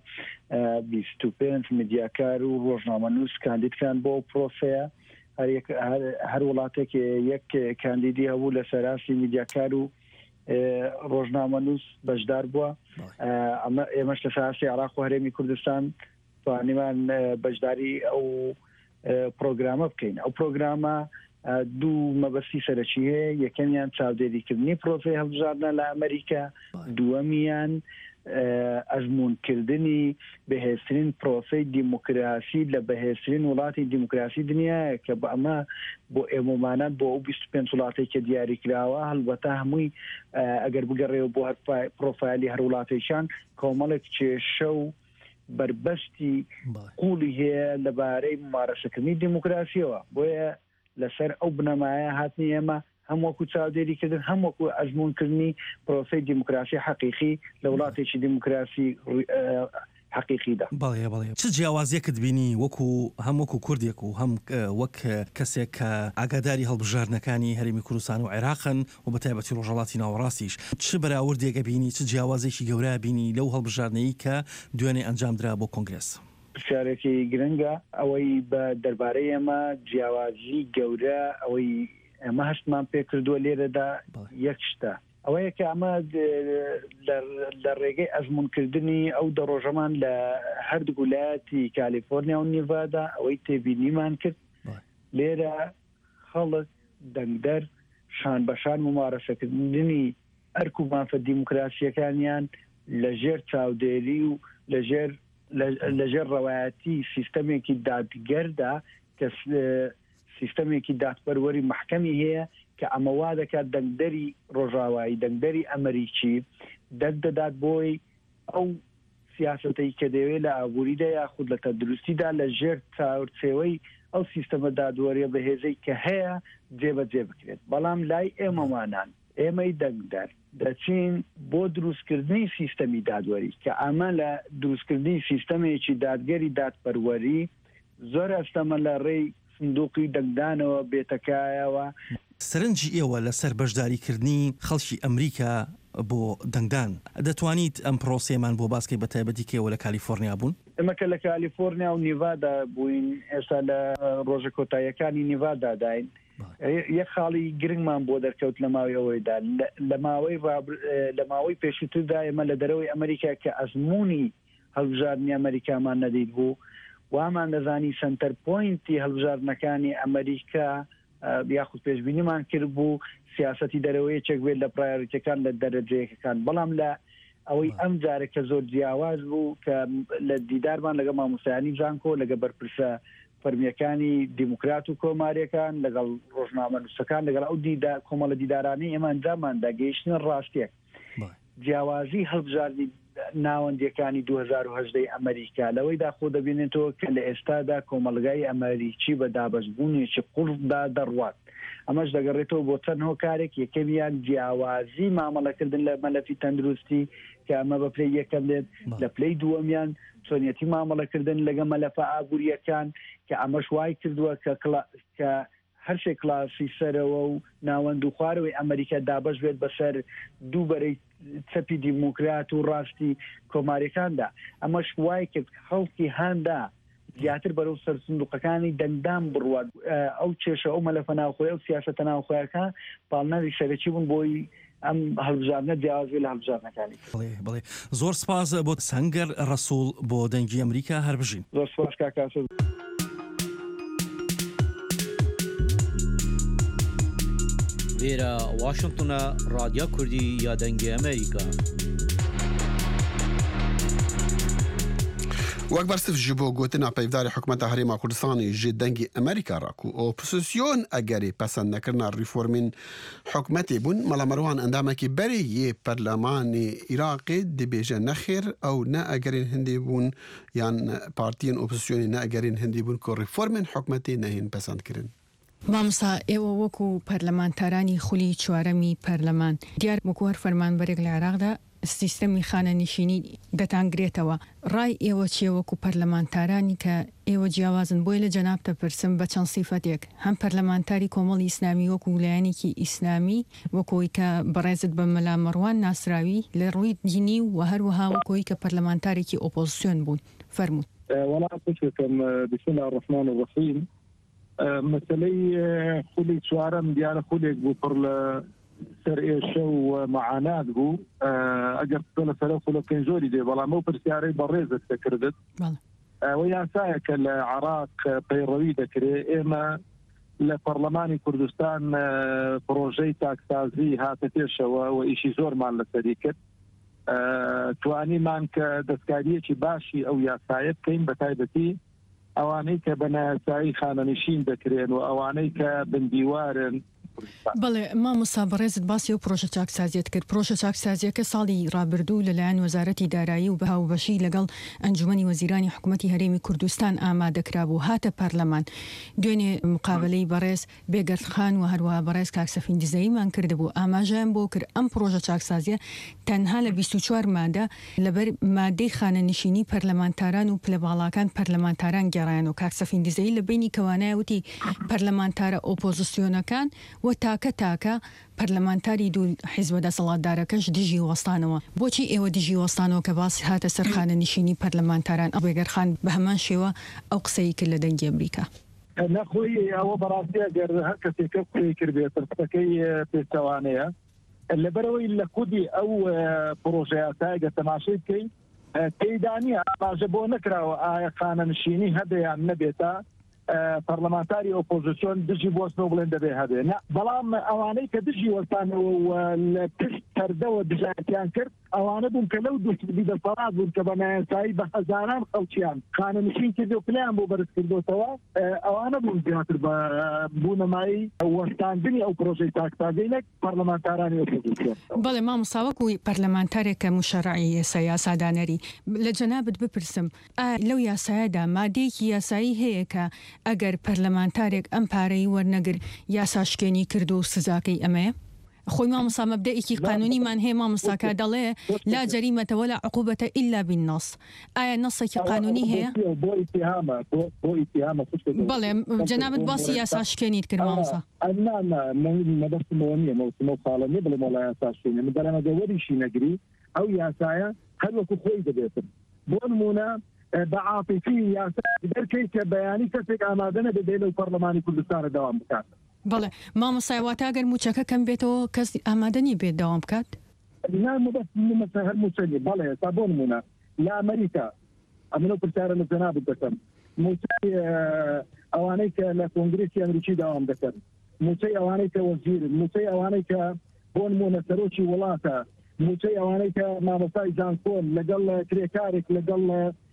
25 میدیاکار و ڕۆژنامەنووس کاندیدکان بۆ پرۆسەیە هەر وڵاتێک یەک کاندیدی هەبوو لە سەراسی میدیاکار و ڕۆژنامەنووس بەشدار بووە ئێمەش لە سەراسی عێراق و هەرێمی کوردستان توانیمان بەشداری ئەو پرۆگرامە بکەین ئەو پرۆگرامە دوو مەبەستی سەرەکی هەیە یەکەمیان چاودێریکردنی پرۆسەی هەڵبژاردنە لە ئەمریکا دووەمیان ئەزمونکردنی بەهێزترین پرۆسەی دیموکراسی لە بەهێزترین وڵاتی دیموکراسی دنیاە کە بە ئەمە بۆ ئێمەمانات بۆ ئەو 25 وڵاتی کە دیاریکراوە هەڵبەتە هەمووی ئەگەر بگەڕێەوە بۆ هەر پرۆفایلی هەر وڵاتێکشان کۆمەڵێک کێشە و بربەستی قوڵی هەیە لەبارەی ممارەسەکردنی دیموکراسیەوە بۆیە لەسەر ئەو بنەمایە هاتنی ئێمە هەم وەکو چاودێریکردن هەم وەکو ئەزمونکردنی پرۆسەی دیموکراسی حەقیقی لە وڵاتێکی دیموکراسی حەقیقیدا. بەڵێ چ جیاوازیەکت بینی وەکو هەم وەکو کوردێک و هەم وەک کەسێک کە ئاگاداری هەڵبژاردنەکانی هەرێمی کوردستان و عێراقن و بە تایبەتی ڕۆژهەڵاتی ناوەڕاستیش چ بەراوردێکە بینی چ جیاوازێکی گەورە بینی لەو هەڵبژاردنەی کە دوێنێ ئەنجامدرا بۆ کۆنگرس. پرسیارێکی گرنگە ئەوەی بە دەربارەی ئێمە جیاوازی گەورە ئەوەی ئەمە هەستمان پێ کردووە لێرەدا یەک شتە ئەوەیە کە ئەمە لە ڕێگەی ئەزمونکردنی ئەو دەڕۆژەمان لە هەردوو ویلایەتی کالیفۆرنیا و نیڤادا ئەوەی تێبینیمان کرد لێرە خەڵک دەنگدەر شان بەشان ممارەسەکردنی ئەرک و مافە دیموکراسیەکانیان لەژێر چاودێری و لەژێر ڕەوایەتی سیستەمێکی دادگەردا کە سیستەمێکی دادپەروەری محکەمی هەیە کە ئەمەوا دەکات دەنگدەری ڕۆژاوایی دەنگدەری ئەمریکی دەست دەدات بۆی ئەو سیاسەتی کە دەوێت لە ئابووریدا یاخود لە تەندروستیدا لە ژێر چاوەڕێوەی ئەو سیستەمە دادوەریە بەهێزەی کە هەیە جێبەجێ بکرێت. بەڵام لای ئێمەمانان ئێمەی دەنگدار دەچین بۆ دروستکردنی سیستەمی دادوەری کە ئەمە لە دروستکردنی سیستەمێکی دادگەری دادپەروەری زۆر ئەستەمە لە ڕێی سندوقی دەنگدانەوە بێتەکایەوە. سەرنجی ئێوە لەسەر بەشداریکردنی خەڵکی ئەمریکا بۆ دەنگدان دەتوانیت ئەم پرۆسێمان بۆ باسکەی بە تایبەتی کێوە لە کالیفۆرنیا بوون؟ ئەمەکە لە کالیفۆرنیا و نیڤادا بووین، ئێستا لە ڕۆژە کۆتاییەکانی نیڤادا داین. یەک خاڵی گرنگمان بۆ دەرکەوت لە ماوەیەوەیدا لە ماوەی پێشووتردا ئێمە لە دەرەوەی ئەمریکا کە ئەزمموی هەڵبژاردننی ئەمریکامان نەدیت بوو، وامان دەزانی سنتەر پۆینتی هەڵبژاردنەکانی ئەمریکا یاخود پێشبینیمان کرد بوو سیاسەتی دەرەوەیەکێک بێت لە پرایۆریتەکان لە دەرەجەیەکەکان. بەڵام لە ئەوەی ئەم جارێکە زۆر جیاواز بوو کە لە دیدارمان لەگە مامۆستایانی زانکۆ لەگە بەرپرسە فەرمیەکانی دیموکرات و کۆماریەکان لەگەڵ ڕۆژنامە نووسەکان لەگەڵ ئەو کۆمەڵە دیدارانەی ئێمە ئەنجامماندا گەیشتن ڕاستیەک جیاوازی هەڵبژاردننی ناوەندیەکانی 2010 ئەمریکا لەوەیدا خۆ دەبینێتەوە کە لە ئێستادا کۆمەلگای ئەمریکی بە دابەشبوونێکی قوڵدا دەڕوات. ئەمەش دەگەڕێتەوە بۆ چەند هۆکارێک یەکەمیان جیاوازی مامەڵەکردن لە مەلەفی تەندروستی کە ئەمە بە پلەی یەکەم دێت، لە پلەی دووەمیان چۆنیەتی مامەڵەکردن لەگە مەلەفە ئابوووریەکان کە ئەمەش وای کردووە کە هەرشێک کلاسی سەرەوە و ناوەند و خوارەوەی ئەمریکا دابەش بێت بەسەر دوو بەرەی چەپی دیموکرات و ڕاستی کۆماریەکاندا. ئەمەش وای کرد خەڵکی هەندا زیاتر بەرەو سەر سندوقەکانی دەنگدان بڕوات. ئەو کێشە ئەو مەلەفە ناوخۆی ئەو سیاسەتە ناوخۆیەکە پاڵنەری سەرەکی بوون بۆی ئەم هەڵبژاردنە جیاوازی لە هەڵبژاردنەکانی. بڵێ زۆر سپاس بۆ سەنگەر ڕەسوول بۆ دەنگی ئەمریکا هەربژین. زۆر سپاس کاکاسە. وێرە واشنگتنە رادیۆ کوردی یا دەنگی ئەمریکا. وەک بەرسف ji bo gotina peyvdarê hikûmeta Herêma Kurdistanê ji dengê Amerîka ra ku opozisyon egerê pesend nekirina rîformên hikûmetê bûn, Melamerwan endamekî berê yê Perlemanê Iraqê dibêje nexêr ew ne egerên Hindê bûn yan partiyên opozisyonê ne egerên Hindê bûn ku rîformên hikûmetê nehên pesend kirin. مامۆستا ئێوە وەکو پەرلەمانتارانی خولی چوارەمی پەرلەمان دیار وەکو هەر فەرمانبەرێک لە عێراقدا سیستەمی خانەنشینی دەتانگرێتەوە. ڕای ئێوە چیە وەکو پەرلەمانتارانی کە ئێوە جیاوازن بۆی لە جەنابتە پرسم بە چەند سیفەتێک هەم پەرلەمانتاری کۆمەڵی ئیسلامی وەکو لایەنێکی ئیسلامی وەکۆی کە بەڕێزت بە مەلا مەڕوان ناسراوی لە ڕووی دینی و هەروەها وەکۆی کە پەرلەمانتارێکی ئۆپۆزیسیۆن بوون فەرمووت. وەڵاتم بسم الله الرحمن الرحیم. مەسەلەی خولی چوارەم دیارە خولێک بوو پڕ لە سەر ئێشە و مەعانات بوو ئەگەر تۆ لە سەرە خولەکەی زۆری دێ بەڵام ئەو پرسیارەی بەڕێزت دەکردت ئەوە یاسایە کە لە عێراق پەیڕەوی دەکرێت. ئێمە لە پەرلەمانی کوردستان پرۆژەی تاکسازی هاتە پێشەوە و ئیشی زۆرمان لەسەری کرد. توانیمان کە دەستکاریەکی باشی ئەو یاسایە بکەین بە تایبەتی ئەوانەی کە بە نایاسایی خانەنشین دەکرێن و ئەوانەی کە بندیوارن. بەڵێ مامۆستا بەڕێزت باسی و پرۆژە چاکسازیت کرد. پرۆژە چاکسازیەکە ساڵی ڕابردوو لەلایەن وەزارەتی دارایی و بەهاوبەشی لەگەڵ ئەنجومەنی وەزیرانی حکوومەتی هەرێمی کوردستان ئامادەکرا بوو هاتە پەرلەمان. دوێنێ مقابلەی بەڕێز بێگەردخان و هەروەها بەڕێز کاکسەفین دزەیمان کردبوو ئاماژەیان بۆ کرد ئەم پرۆژە چاکسازیە تەنها لە 24 مادە لەبەر مادەی خانەنشینی پەرلەمانتاران و پلەباڵاکان پەرلەمانتاران گەڕایان و کاکسەفین دزەی لە بینی کەوانایوتی پەرلەمانتارە ئۆپۆزیسیۆنەکان و تاکە پەرلەمانتاری دوو حیزبە دەسەڵاتدارەکەش دژی وەستانەوە. بۆچی ئێوە دژی وەستانەوە کە باسی هاتە سەر خانەنشینی پەرلەمانتاران ئەبێگەرخان بە هەمان شێوە ئەو قسەی کرد لە دەنگی ئەمریکا؟ نەخۆی ئەوە بەڕاستی ئەگەر هەر کەسێکە قسەی کردێت پرسەکەی پێچەوانەیە لەبەرەوەی لە خودی ئەو پرۆژەیە تەماشای بکەین پەیدانی ئاماژە بۆ نەکراوە ئایا خانەنشینی هەبێیان نەبێتە پەرلەمانتاری ئۆپۆزیسیۆن دژی بۆستنەوە بڵێن دەبێ هەبێ. بەڵام ئەوانەی کە دژی وەستانەوە لە پشت پەردەوە دژایەتیان کرد ئەوانە بوون کە لەو دوستی دەسەڵات بوون کە بە نایاسایی بە هەزاران خەڵکیان خانەنشین کردو پلیان بۆ بەرز کردوتەوە ئەوانە بوون زیاتر بە بوونەمایی وەستاندنی ئەو پرۆژەی تاکسازی نەک پەرلەمانتارانی ئۆپۆزیسیۆن. بەڵێ مامۆستاوەکو پەرلەمانتارێکە مشەڕعی یاسا یاسادانەری لە جەنابەت بپرسم لەو یاسایەدا مادەیەکی یاسایی هەیە کە ئەگەر پەرلەمانتارێک ئەم پارەی وەرنەگر یاساشکێنی کرد و سزاکەی ئەمەیە؟ خۆی مامۆستا مەبدەئێکی قانونیمان هەیە مامۆستاکە دەڵێ لا جەریمەتە ولا عقوبەتە إلا بالنص. ئایا نەسێکی قانونی هەیە؟ بەڵێ جەنابەت باسی یاساشکێنیت کرد مامۆستا. مەبەستمەوە نییە مەوسمە ساڵە نیە بڵێ مۆڵای یاساشکێنی من دەڵێمە وەریشی نەگری ئەو یاسایە هەر وەکو خۆی دەبێتن بۆ نمونە بەعاطفی یاسا دەرکەی کە بەیانی کەسێک ئامادە نەبێت لەو پەرلەمانی کوردستانە دەوام بکات. بەڵێ مامۆستای واتە ئەگەر موچەکە کەم بێتەوە کەس ئامادەنی بێت داوام بکات؟ مەبەست هەر موچەنی بەڵێ ئێستا بۆ نمونە لە ئەمریکا ئەمنە پرسیارە لە جەنابەت دەکەم موچەی ئەوانەی کە لە کۆنگرێسی ئەمریکی داوام دەکەن موچەی ئەوانەی کە وەزیرن موچەی ئەوانەی کە بۆ نمونە سەرۆکی وڵاتە موچەی ئەوانەی کە مامۆستای جانکۆن لەگەڵ کرێکارێک لەگەڵ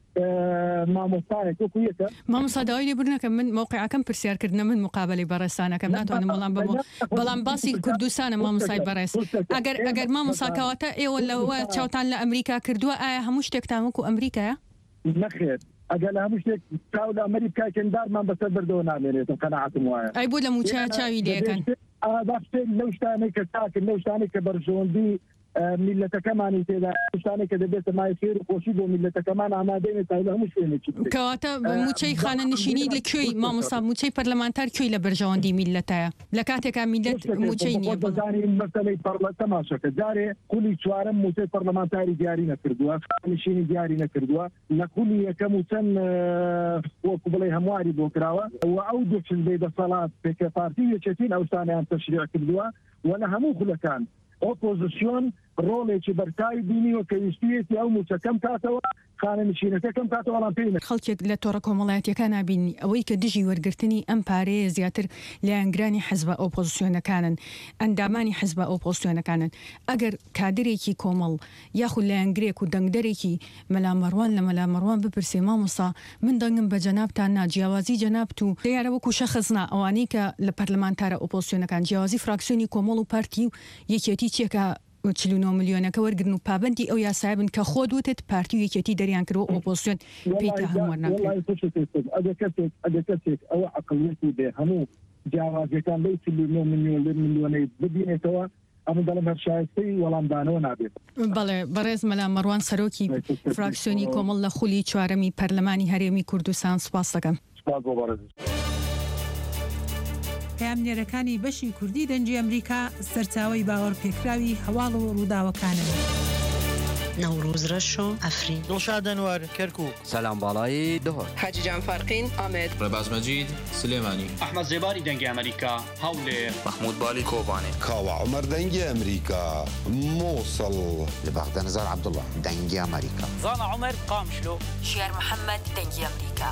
مامۆستایەک وەکو یەکە مامۆستا داوای لێبوورنەکە من موقعەکەم پرسیارکردنە من مقابلەی بەڕێستانەکەم ناتوانم بەڵام باسی کوردستانە مامۆستای بەڕێز ئەگەر مامۆستاکەواتە ئێوە لەوە چاوتان لە ئەمریکا کردووە ئایا هەموو شتێکتان وەکو ئەمریکایە؟ نەخێر ئەگەر لە هەموو شتێک چاو لە ئەمریکای کەندارمان بەسەر بەردەوە نامێنێتم قەناعەتم وایە. ئەی بۆ لە موچەیە چاوی لێەکەن لەو شتانەی کە تاکرد لەو شتانەی کە بەرژۆندی میلەتەکەمانی تێدا شتانێک کە دەبێتە مای خێر و خۆشی بۆ میلەتەکەمان ئامادەین تا لە هەموو شوێنێکی کەواتە موچەی خانەنشینی لەکوێی مامۆستا موچەی پەرلەمانتار کوێی لە بەرژەوەندی میلەتایە لە کاتێکا میلەت موچەی نییە مەسەلەی تەماشەکە جارێ قولی چوارەم موچەی پەرلەمانتاری دیاری نەکردووە خانەنشینی دیاری نەکردووە لە قولی یەکەم و چەند وەکو بڵێ هەمواری بۆ کراوە و ئەو دوچن بێ دەسەڵات پێکە پارتی یەکێتین ئەو شتانیان تەشریع کردووە و لە هەموو خولەکان ئۆپۆزیسیۆن ڕۆڵێکی بەرتای بینیوە کە ویستیەتی ئەو موچەکەم کاتەوە خانەنشینەکەم کاتەوە وەڵام پێی خەڵکێک لە تۆڕە کۆمەڵایەتیەکە نابینی ئەوەی کە دژی وەرگرتنی ئەم پارەیە زیاتر لایەنگرانی حیزبە ئۆپۆزیسیۆنەکانن ئەندامانی حیزبە ئۆپۆزیسیۆنەکانن ئەگەر کادرێکی کۆمەڵ یاخود لایەنگرێک و دەنگدەرێکی مەلامەڕوان لە مەلامەڕوان بپرسێ مامۆستا من دەنگم بە جەنابتان جیاوازی جەنابت و دیارە وەکو شەخصنا ئەوانەی کە لە پەرلەمانتارە ئۆپۆزیسیۆنەکان جیاوازی فراکسیۆنی کۆمەڵ و پارتی و یەکێتی چێکە 49 میلیۆنەکە وەرگرن و پابندی ئەو یاسای بن کە خۆ دوتت پارتی و یەکێتی دەریان کردەوە ئۆپۆزیسیۆن پێیتە هەموار ناکرێت ئەگەر کەسێک ئەوە عەقڵیەتی بێ هەموو جیاوازیەکان لەو 49 میلیۆنەی ببینێتەوە ئەمە دەڵێم هەر شایستەی وەڵامدانەوە نابێت. بەڵێ بەڕێز مەلامەڕوان سەرۆکی فراکسیۆنی کۆمەڵ لە خولی چوارەمی پەرلەمانی هەرێمی کوردستان سوپاس دەکەم. پامنێرەکانی بەشی کوردی دەنجی ئەمریکا سەرچاوی باوەڕ پێکراوی هەواڵ و ڕووداوەکانن. نوروز رشو افرین دلشاد انور کرکوک سلام بالای دهر حاجی جان فارقین آمد رباز مجید سلیمانی احمد زباری دنگ امریکا هاولر محمود بالی کوبانی کاوه عمر دنگ امریکا موصل لبغداد نزار عبدالله دنگ امریکا زانا عمر قامشلو شير محمد دنگ امریکا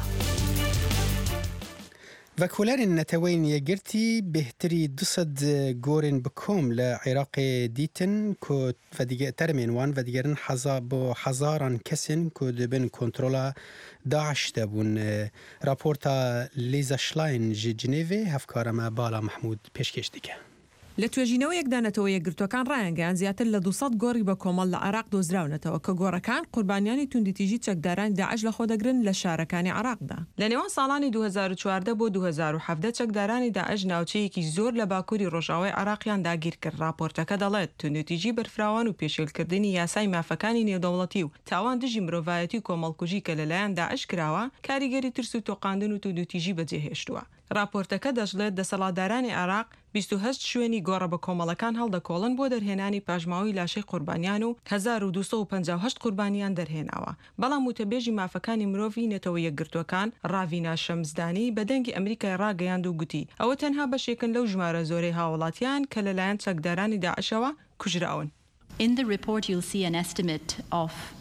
وەکولارên netewên yekgirtî bêhtirî 200 gorên bi kom li Iraqê dîtin ku termên wan vedigerin bo hezaran kesên ku dibin kontrola Daeş de bûn. Raporta Lêza Schlein ji Cinêvê hevkara me Bala Mehmûd pêşkêş dike. لە توێژینەوەیەک دانەتەوە یەکگرتوەکان ڕایانگەیان زیاتر لە 200 گۆڕی بە کۆمەڵ لە عراق دۆزراونەتەوە کە گۆڕەکان قوربانیانی توندیتیژی چەکدارانی داعش لە خۆ دەگرن لە شارەکانی عراقدا. لە نێوان ساڵانی 2014 بۆ 2017 چەکدارانی داعش ناوچەیەکی زۆر لە باکووری ڕۆژاوای عراقیان داگیر کرد. راپۆرتەکە دەڵێت توندیتیژی بەرفراوان و پێشێلکردنی یاسای مافەکانی نێودەوڵەتی و تاوان دژی مرۆڤایەتی و کۆمەڵکوژی کە لەلایەن داعش کراوە کاریگەری ترس و تۆقاندن و توندیتیژی بەجێهێشتووە. راپۆرتەکە دەژڵێت دەسەڵاتدارانی عراق 28 شوێنی گۆڕە بە کۆمەڵەکان هەڵدەکۆڵن بۆ دەرهێنانی پاژماوی لاشەی قوربانیان و 1258 قوربانیان دەرهێناوە. بەڵام وتەبێژی مافەکانی مرۆڤی نێتەوە یەکگرتوەکان ڕاوینا شەمزدانی بە دەنگی ئەمریکای ڕاگەیاند و گوتی ئەوە تەنها بەشێکن لەو ژمارە زۆرەی هاوڵاتیان کە لەلایەن چەکدارانی داعشەوە کوژراون. In the report you'll see an estimate of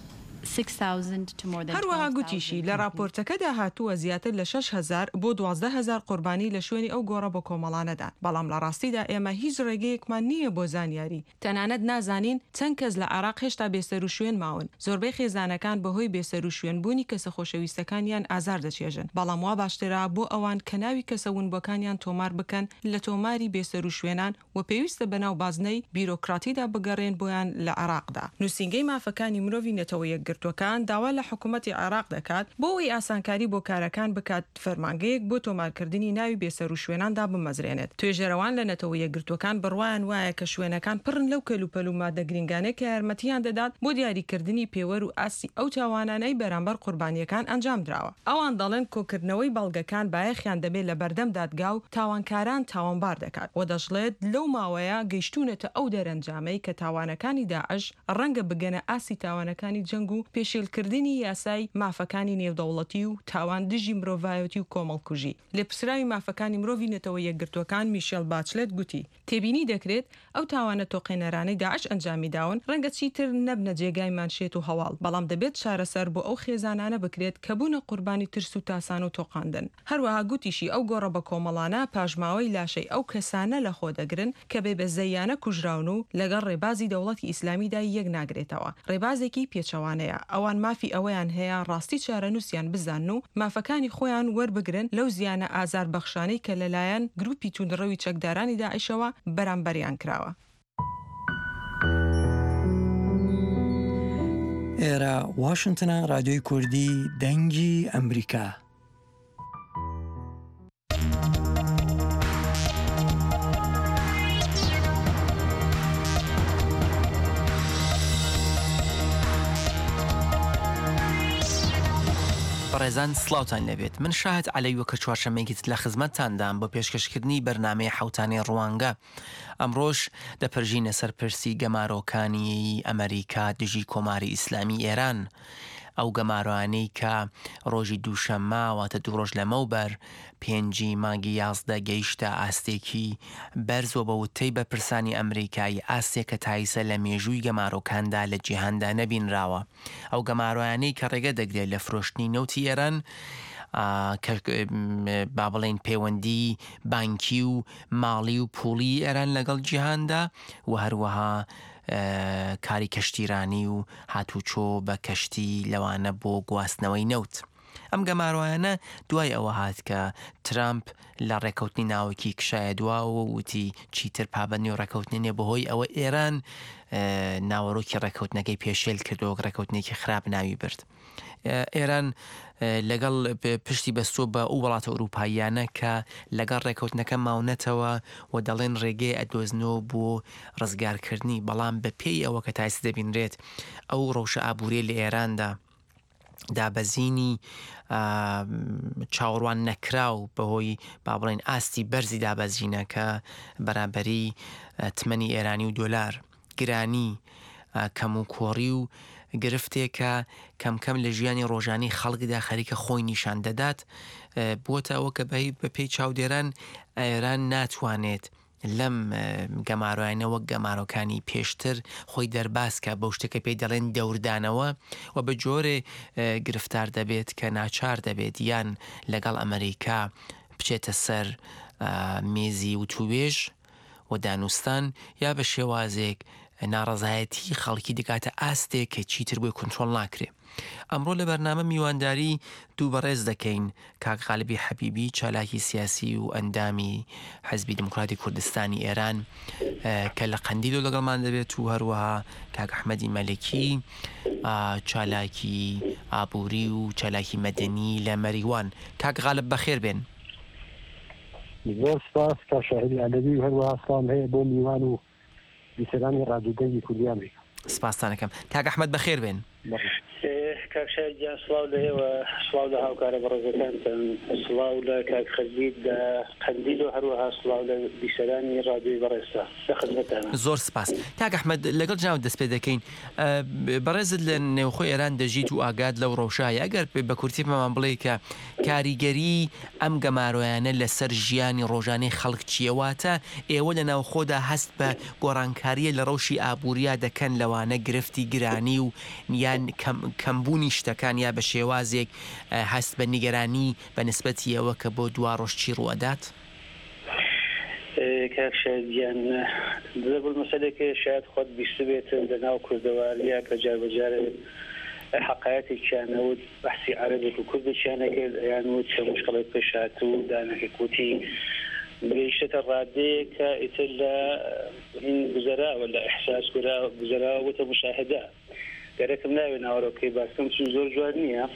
هەروەها گوتیشی لە راپۆرتەکەدا هاتووە زیاتر لە 6,000 بۆ 12,000 قوربانی لە شوێنی ئەو گۆڕە بە کۆمەڵانەدا. بەڵام لە ڕاستیدا ئێمە هیچ ڕێگەیەکمان نییە بۆ زانیاری. تەنانەت نازانین چەند کەس لە عێراق هێشتا بێسەر و شوێن ماون. زۆربەی خێزانەکان بەهۆی بێسەر و شوێنبوونی کەسە خۆشەویستەکانیان ئازار دەچێژن. بەڵام وا باشترا بۆ ئەوان کە ناوی کەسە ونبووەکانیان تۆمار بکەن لە تۆماری بێسەر و شوێنان و پێویستە بەناو بازنەی بیرۆکراتیدا بگەڕێن بۆیان لە عێراقدا. نووسینگەی مافەکانی مرۆڤی نەتەوە یەکگرتوەکان داوا لە حکوومەتی عێراق دەکات بۆ ئەوەی ئاسانکاری بۆ کارەکان بکات فەرمانگەیەک بۆ تۆمارکردنی ناوی بێسەر و شوێناندا بمەزرێنێت. توێژەرەوان لە نەتەوە یەکگرتوەکان بڕوایان وایە کە شوێنەکان پڕن لەو کەلوپەل و مادە گرنگانەی کە یارمەتیان دەدات بۆ دیاریکردنی پێوەر و ئاسی ئەو تاوانانەی بەرامبەر قوربانیەکان ئەنجام درراوە. ئەوان دەڵێن کۆکردنەوەی بەڵگەکان بایەخیان دەبێت لە بەردەم دادگا و تاوانکاران تاوانبار دەکات و دەژڵێت لەو ماوەیە گەیشتونەتە ئەو دەرەنجامەی کە تاوانەکانی داعش ڕەنگە بگەنە ئاسی تاوانەکانی جەنگ و پێشێلکردنی یاسای مافەکانی نێودەوڵەتی و تاوان دژی مرۆڤایەتی و کۆمەڵکوژی. لە پرسراوی مافەکانی مرۆڤی نەتەوە یەکگرتوەکان میشێل باچلێت گوتی تێبینی دەکرێت ئەو تاوانە تۆقینەرانەی داعش ئەنجامی داون ڕەنگە چیتر نەبنە جێگای مانشێت و هەواڵ، بەڵام دەبێت چارەسەر بۆ ئەو خێزانانە بکرێت کە بوونە قوربانی ترس و تاسان و تۆقاندن. هەروەها گوتیشی ئەو گۆڕە بە کۆمەڵانە پاژماوەی لاشەی ئەو کەسانە لە خۆ دەگرن کە بێبەزەیانە کوژراون و لەگەڵ ڕێبازی دەوڵەتی ئیسلامیدا یەک ناگرێتەوە. ڕێبازێکی پێچەوانەیە ئەوان مافی ئەوەیان هەیە ڕاستی چارەنووسیان بزان و مافەکانی خۆیان وەربگرن لەو زیانە ئازار بەخشانەی کە لەلایەن گروپی توندڕەوی چەکدارانی داعشەوە بەرامبەریان کراوە. ئێرە واشنگتنە رادیۆی کوردی دەنگی ئەمریکا. بەڕێزان سڵاوتان لەبێت. من شاهد عەلەی وەکە چوارشەمەیەکیت لە خزمەتتاندام بۆ پێشکەشکردنی بەرنامەی حەوتانی ڕوانگە. ئەمڕۆژ دەپەرژینە سەرپرسی گەمارۆکانی ئەمریکا دژی کۆماری ئیسلامی ئێران. ئەو گەمارۆانەی کە ڕۆژی دووشەممە واتە دوو ڕۆژ لەمەوبەر 5 مانگی 11 گەیشتە ئاستێکی بەرزۆ بە وتەی بەرپرسانی ئەمریکایی ئاستێکە تایسە لە مێژووی گەمارۆکاندا لە جیهاندا نەبینراوە. ئەو گەمارۆیانەی کە ڕێگە دەگرێت لە فرۆشتنی نەوتی ئێران با بڵێن پەیوەندی بانکی و ماڵی و پوڵی ئێران لەگەڵ جیهاندا و هەروەها کاری کەشتیرانی و هاتوچۆ بە کەشتی لەوانە بۆ گواستنەوەی نەوت. ئەم گەمارۆیانە دوای ئەوە هات کە ترامپ لە ڕێکەوتنی ناوەکی کشایە دواوە وتی چیتر پابەندی و ڕێکەوتنێ بەهۆی ئەوە ئێران ناوەڕۆکی ڕێکەوتنەکەی پێشێل کردەوە ڕێکەوتنێکی خراپ ناوی برد. ئێران لەگەڵ پشتی بەستۆ بە ئەو وڵاتە ئەوروپاییانە کە لەگەڵ ڕێکەوتنەکە ماونەتەوە و دەڵێن ڕێگەی ئەدۆزنەوە بۆ ڕزگارکردنی، بەڵام بەپێی ئەوە کە تایس دەبینرێت ئەو ڕەوشە ئابوووریە لە ئێراندا دابەزینی چاوەڕوان نەکراو بەهۆی با بڵێن ئاستی بەرزی دابەزینەکە بەرامبەری تمەنی ئێرانی و دۆلار، گرانی، کەم و کۆڕی و گرفتێکە کەم لە ژیانی ڕۆژانی خەڵکدا خەریکە خۆی نیشان دەدات بۆتە ئەوە کە بەپێی چاودێران ئێران ناتوانێت لەم گەمارۆیانە وەک گەمارۆکانی پێشتر خۆی دەرباسکە بەو شتێکە پێی دەڵێن دەوردانەوە و بە جۆرێ گرفتار دەبێت کە ناچار دەبێت یان لەگەڵ ئەمریکا بچێتە سەر مێزی و توێژ و دانوستان یا بە شێوازێک ناڕەزایەتی خەڵکی دەکاتە ئاستێک کە چیتر بۆی کۆنترۆڵ ناکرێ. ئەمڕۆ لە بەرنامە میوانداری دوو بەڕێز دەکەین کاک غالبی حەبیبی چالاکی سیاسی و ئەندامی حەزبی دموکراتی کوردستانی ئێران کە لە قەندیل و لەگەڵمان دەبێت و هەروەها کاک ئەحمەدی مەلەکی چالاکی ئابووری و چالاکی مەدەنی لە مەریوان. کاک غالب بەخێر بێن. زۆر سپاس کا شاهدی عەلەوی و هەروەها سڵام هەیە بۆ میوان و بیسەرانی ڕادیۆدەنگی کوردی ئەمریکا. سپاسانەکەم. کاک ئەحمەد بەخێر بێن. کاک شاهدیان سڵاو لە ئێوە، سڵاو لە هاوکارە بەڕێزەکانتان، سڵاو لە کاک خەزید لە قەندیل و هەروەها سڵاو لە بیسەرانی ڕادیۆی بەڕێزە لە خزمەتانە. زۆر سپاس. کاک ئەحمەد لەگەڵ جناوت دەست پێ دەکەین. بەڕێزت لە نێوخۆی ئێران دەژیت و ئاگاد لەو ڕەوشایە، ئەگەر بە کورتی پێمان بڵێ کە کاریگەری ئەم گەمارۆیانە لەسەر ژیانی ڕۆژانەی خەڵک چیەواتە ئێوە لە ناوخۆدا هەست بە گۆڕانکاریە لە ڕەوشی ئابووریا دەکەن لەوانە گرفتی گرانی و یان کەمبوونی شتەکان یا بە شێوازێک هەست بە نیگەرانی بە نسبەتی ئەوە کە بۆ دوا ڕۆژچی ڕوەدات؟ کاک شایدیان دەبڵ مەسەلێکە شاید خۆت بیست بێتن لە ناو کوردەواریا کە جار بەجار حقایەتێکیانەوت بەحسی عەرەبێک و کوردێکیانەکرد یانوت کە مشکڵێک پێش هاتوو دانەکە کوتی گەیشتە ڕادەیە کە ئیتر لە گوزەراوە لە ئەحساس گوزەراوەتە مشاهدە گەرەکم ناوێ ناوەڕۆکەی باسکەم چون زۆر جوان نییە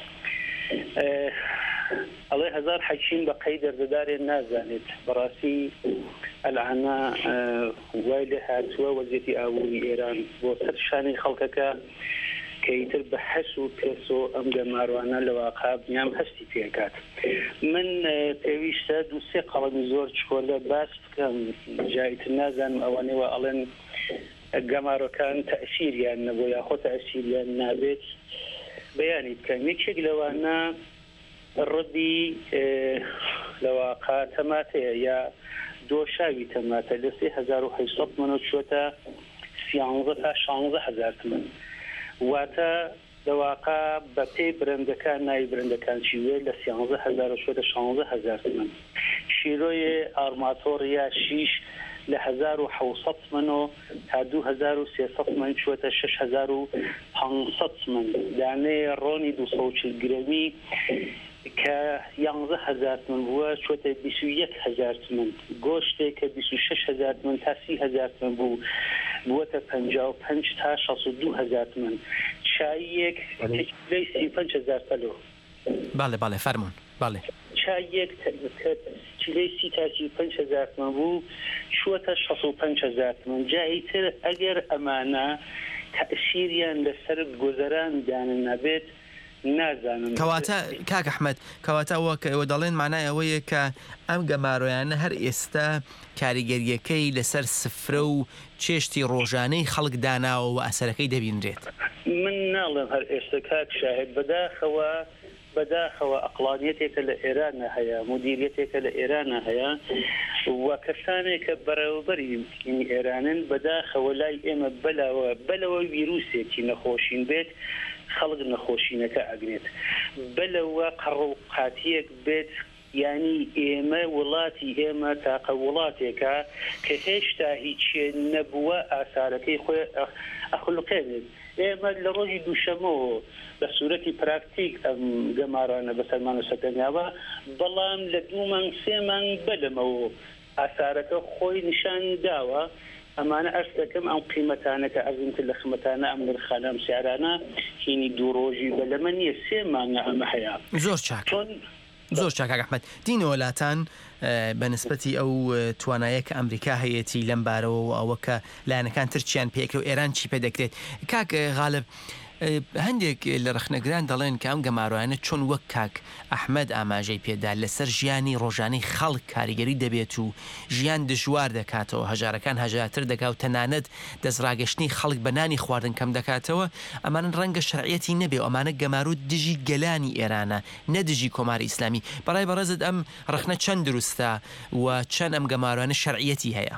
ئەڵێ هەزار حەکیم بە قەی دەردەدارێ نازانێت بەڕاستی ئەلعانا وای لێ هاتووە وەزیەتی ئاووری ئێران بۆ سەر شانی خەڵکەکە کە ئیتر بە حەس و پێس و ئەم گەماروانە لە واقع بنیام هەستی پێکات من پێویستە دوو سێ قەڵەمی زۆر چکۆلە باس بکەم جایتر نازانم ئەوانەوە ئەڵێن گەمارۆکان تەئسیریان نەبوو یا خۆ تەئسیریان نابێت بەیانی بکەم یەکێک لەوانە ڕەدی لە واقع تەماتەیە یا دۆشاوی تەماتە لە 3800 منۆ چۆتە 13 تا 16000 تمەن واتە لەواقع بە پێی برندەکان ناوی برندەکان چیوێ لە 13000 چۆتە 16000 تمەن شیرۆی ئارماتۆر یا شیش لە 1700 منۆ تا 2300 من چۆتە 6500 من دانەیە ڕۆنی 240 گرەمی کە 11000 من بووە چۆتە 21000 من گۆشتێک کە 26000 من تا 30000 من بوو بووەتە 55 تا 62000 من چایەک لەی 35000 پەلۆ باڵێ فەرمون باڵێ چایەک لەی 30 تا 35000 من بوو چووەتە 65000 من جایتر ئەگەر ئەمانە تەئسیریان لەسەر گۆزەران دانە نەبێت نازانم کەواتە کاک ئەحمەد کەواتە ئەوە کە ئێوە دەڵێن مانای ئەوەیە کە ئەم گەمارۆیانە هەر ئێستا کاریگەریەکەی لەسەر سفرە و چێشتی ڕۆژانەی خەڵک داناوە و ئەسەرەکەی دەبینرێت من ناڵێم هەر ئێستا کاک شاهد بەداخەوە ئەقڵانیەتێکە لە ئێرانە هەیە مدیریەتێکە لە ئێرانە هەیە و کەسانێکە بەڕێوەبەری ئێرانن بەداخەوە لای ئێمە بەلەوە ویرروسێکی نەخۆشین بێت خەڵک نەخۆشینەکە ئەگرێت بەلەوە قەڕەوقاتیەک بێت ینی ئێمە وڵاتی ئێمە تاقە وڵاتێکە کە هێشتا هیچ نەبووە ئاسارەکەی خۆی ئەخلقێنێت ئێمە لە ڕۆژی دووشەمەوە بە سوورەتی پراکتیک ئەم گەمارانە بەسەرمان و سەکەنیاوە بەڵام لە 2 مانگ 3 مانگ بەدەمەوە ئاسارەکە خۆی نیشان داوە ئەمانە ئەرز دەکەم ئەم قیمەتانەکە ئەزمتر لە خمەتانە ئەم نرخانە ئەم سیارانە هینی 2 ڕۆژی بەلەمە نییە 3 مانگە ئەمە هەیە زۆر چاک ئەحمەد دینە وڵاتان بەنسبەتی ئەو توانایە کە ئەمریکا هەیەی لەم بارەوە و ئەوە کە لایەنەکان ترچیان پێکرێت و ئێران چی پێ دەکرێت کاک غالب هەندێک لە رەخنەگران دەڵێن کە ئەم گەماروانە چۆن وەک کاک ئەحمەد ئاماژەی پێدا لەسەر ژیانی ڕۆژانەی خەڵک کاریگەری دەبێت و ژیان دژوار دەکاتەوە هەژارەکان هەژارتر دەکات و تەنانەت دەستڕاگەشتنی خەڵک بە نانی خواردن کەم دەکاتەوە ئەمانە ڕەنگە شەرعیەتی نەبێ ئەمانە گەمارو دژی گەلانی ئێرانە نەدژی کۆماری ئیسلامی بەڕای بەڕێزت ئەم رەخنە چەند دروستە و چەند ئەم گەماروانە شەرعیەتی هەیە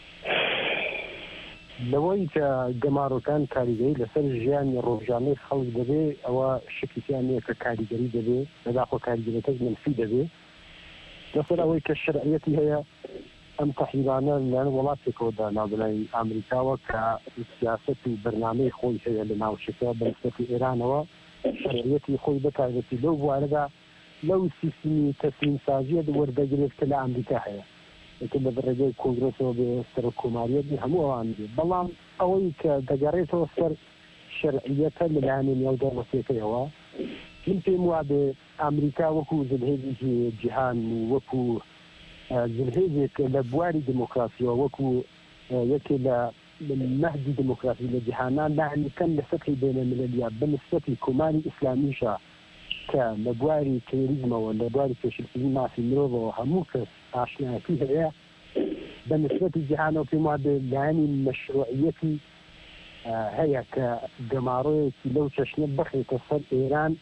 لەوەی کە گەمارۆکان کاریگەری لەسەر ژیانی ڕۆژانەی خەڵک دەبێ ئەوە شکیان نییە کە کاریگەری دەبێ لەداخۆ کاریگەریەکەش منفی دەبێ لەسەر ئەوەی کە شەرعیەتی هەیە ئەم تەحریرانە لەن وڵاتێکەوەدا ناوبەلای ئامریکاوە کە سیاسەت و بەرنامەی خۆی هەیە لە ناوچەکە بەنسبەتی ئێرانەوە شەرعیەتی خۆی بەتایبەتی لەو بوارەدا لەو سیستمی تەسلیم سازیە وەردەگرێت کە لە ئەمریکا هەیە لە بەڕێگەی کۆنگرسەوە بێ سەر کۆماریەتی هەموو ئەوان بێ بەڵام ئەوەی کە دەگەڕێتەوە سەر شەرعیەتە لەلایەنی نێو دەوڵەتەکەیەوە من پێم وابێ ئەمریکا وەکو زلهێزی جیهان وەکو زلهێزێک لە بواری دموکراسیەوە وەکو یەکێ لە مەهدی دموکراسی لە جیهانان لەعنەکەن لە سەتری بینەملەلیە بەنسبەتی کۆماری ئیسلامیشە کە لە بواری تێریزمەوە لە بواری پێشکردنی مافی مرۆڤەوە هەموو کەس ئاشنایەتی هەیە بەنسبەتی جیهانەوە پێم وابێ لایەنی مەشروعیەتی هەیە کە گەماڕۆیەکی لەو چەشنە بخێتە سەر ئێران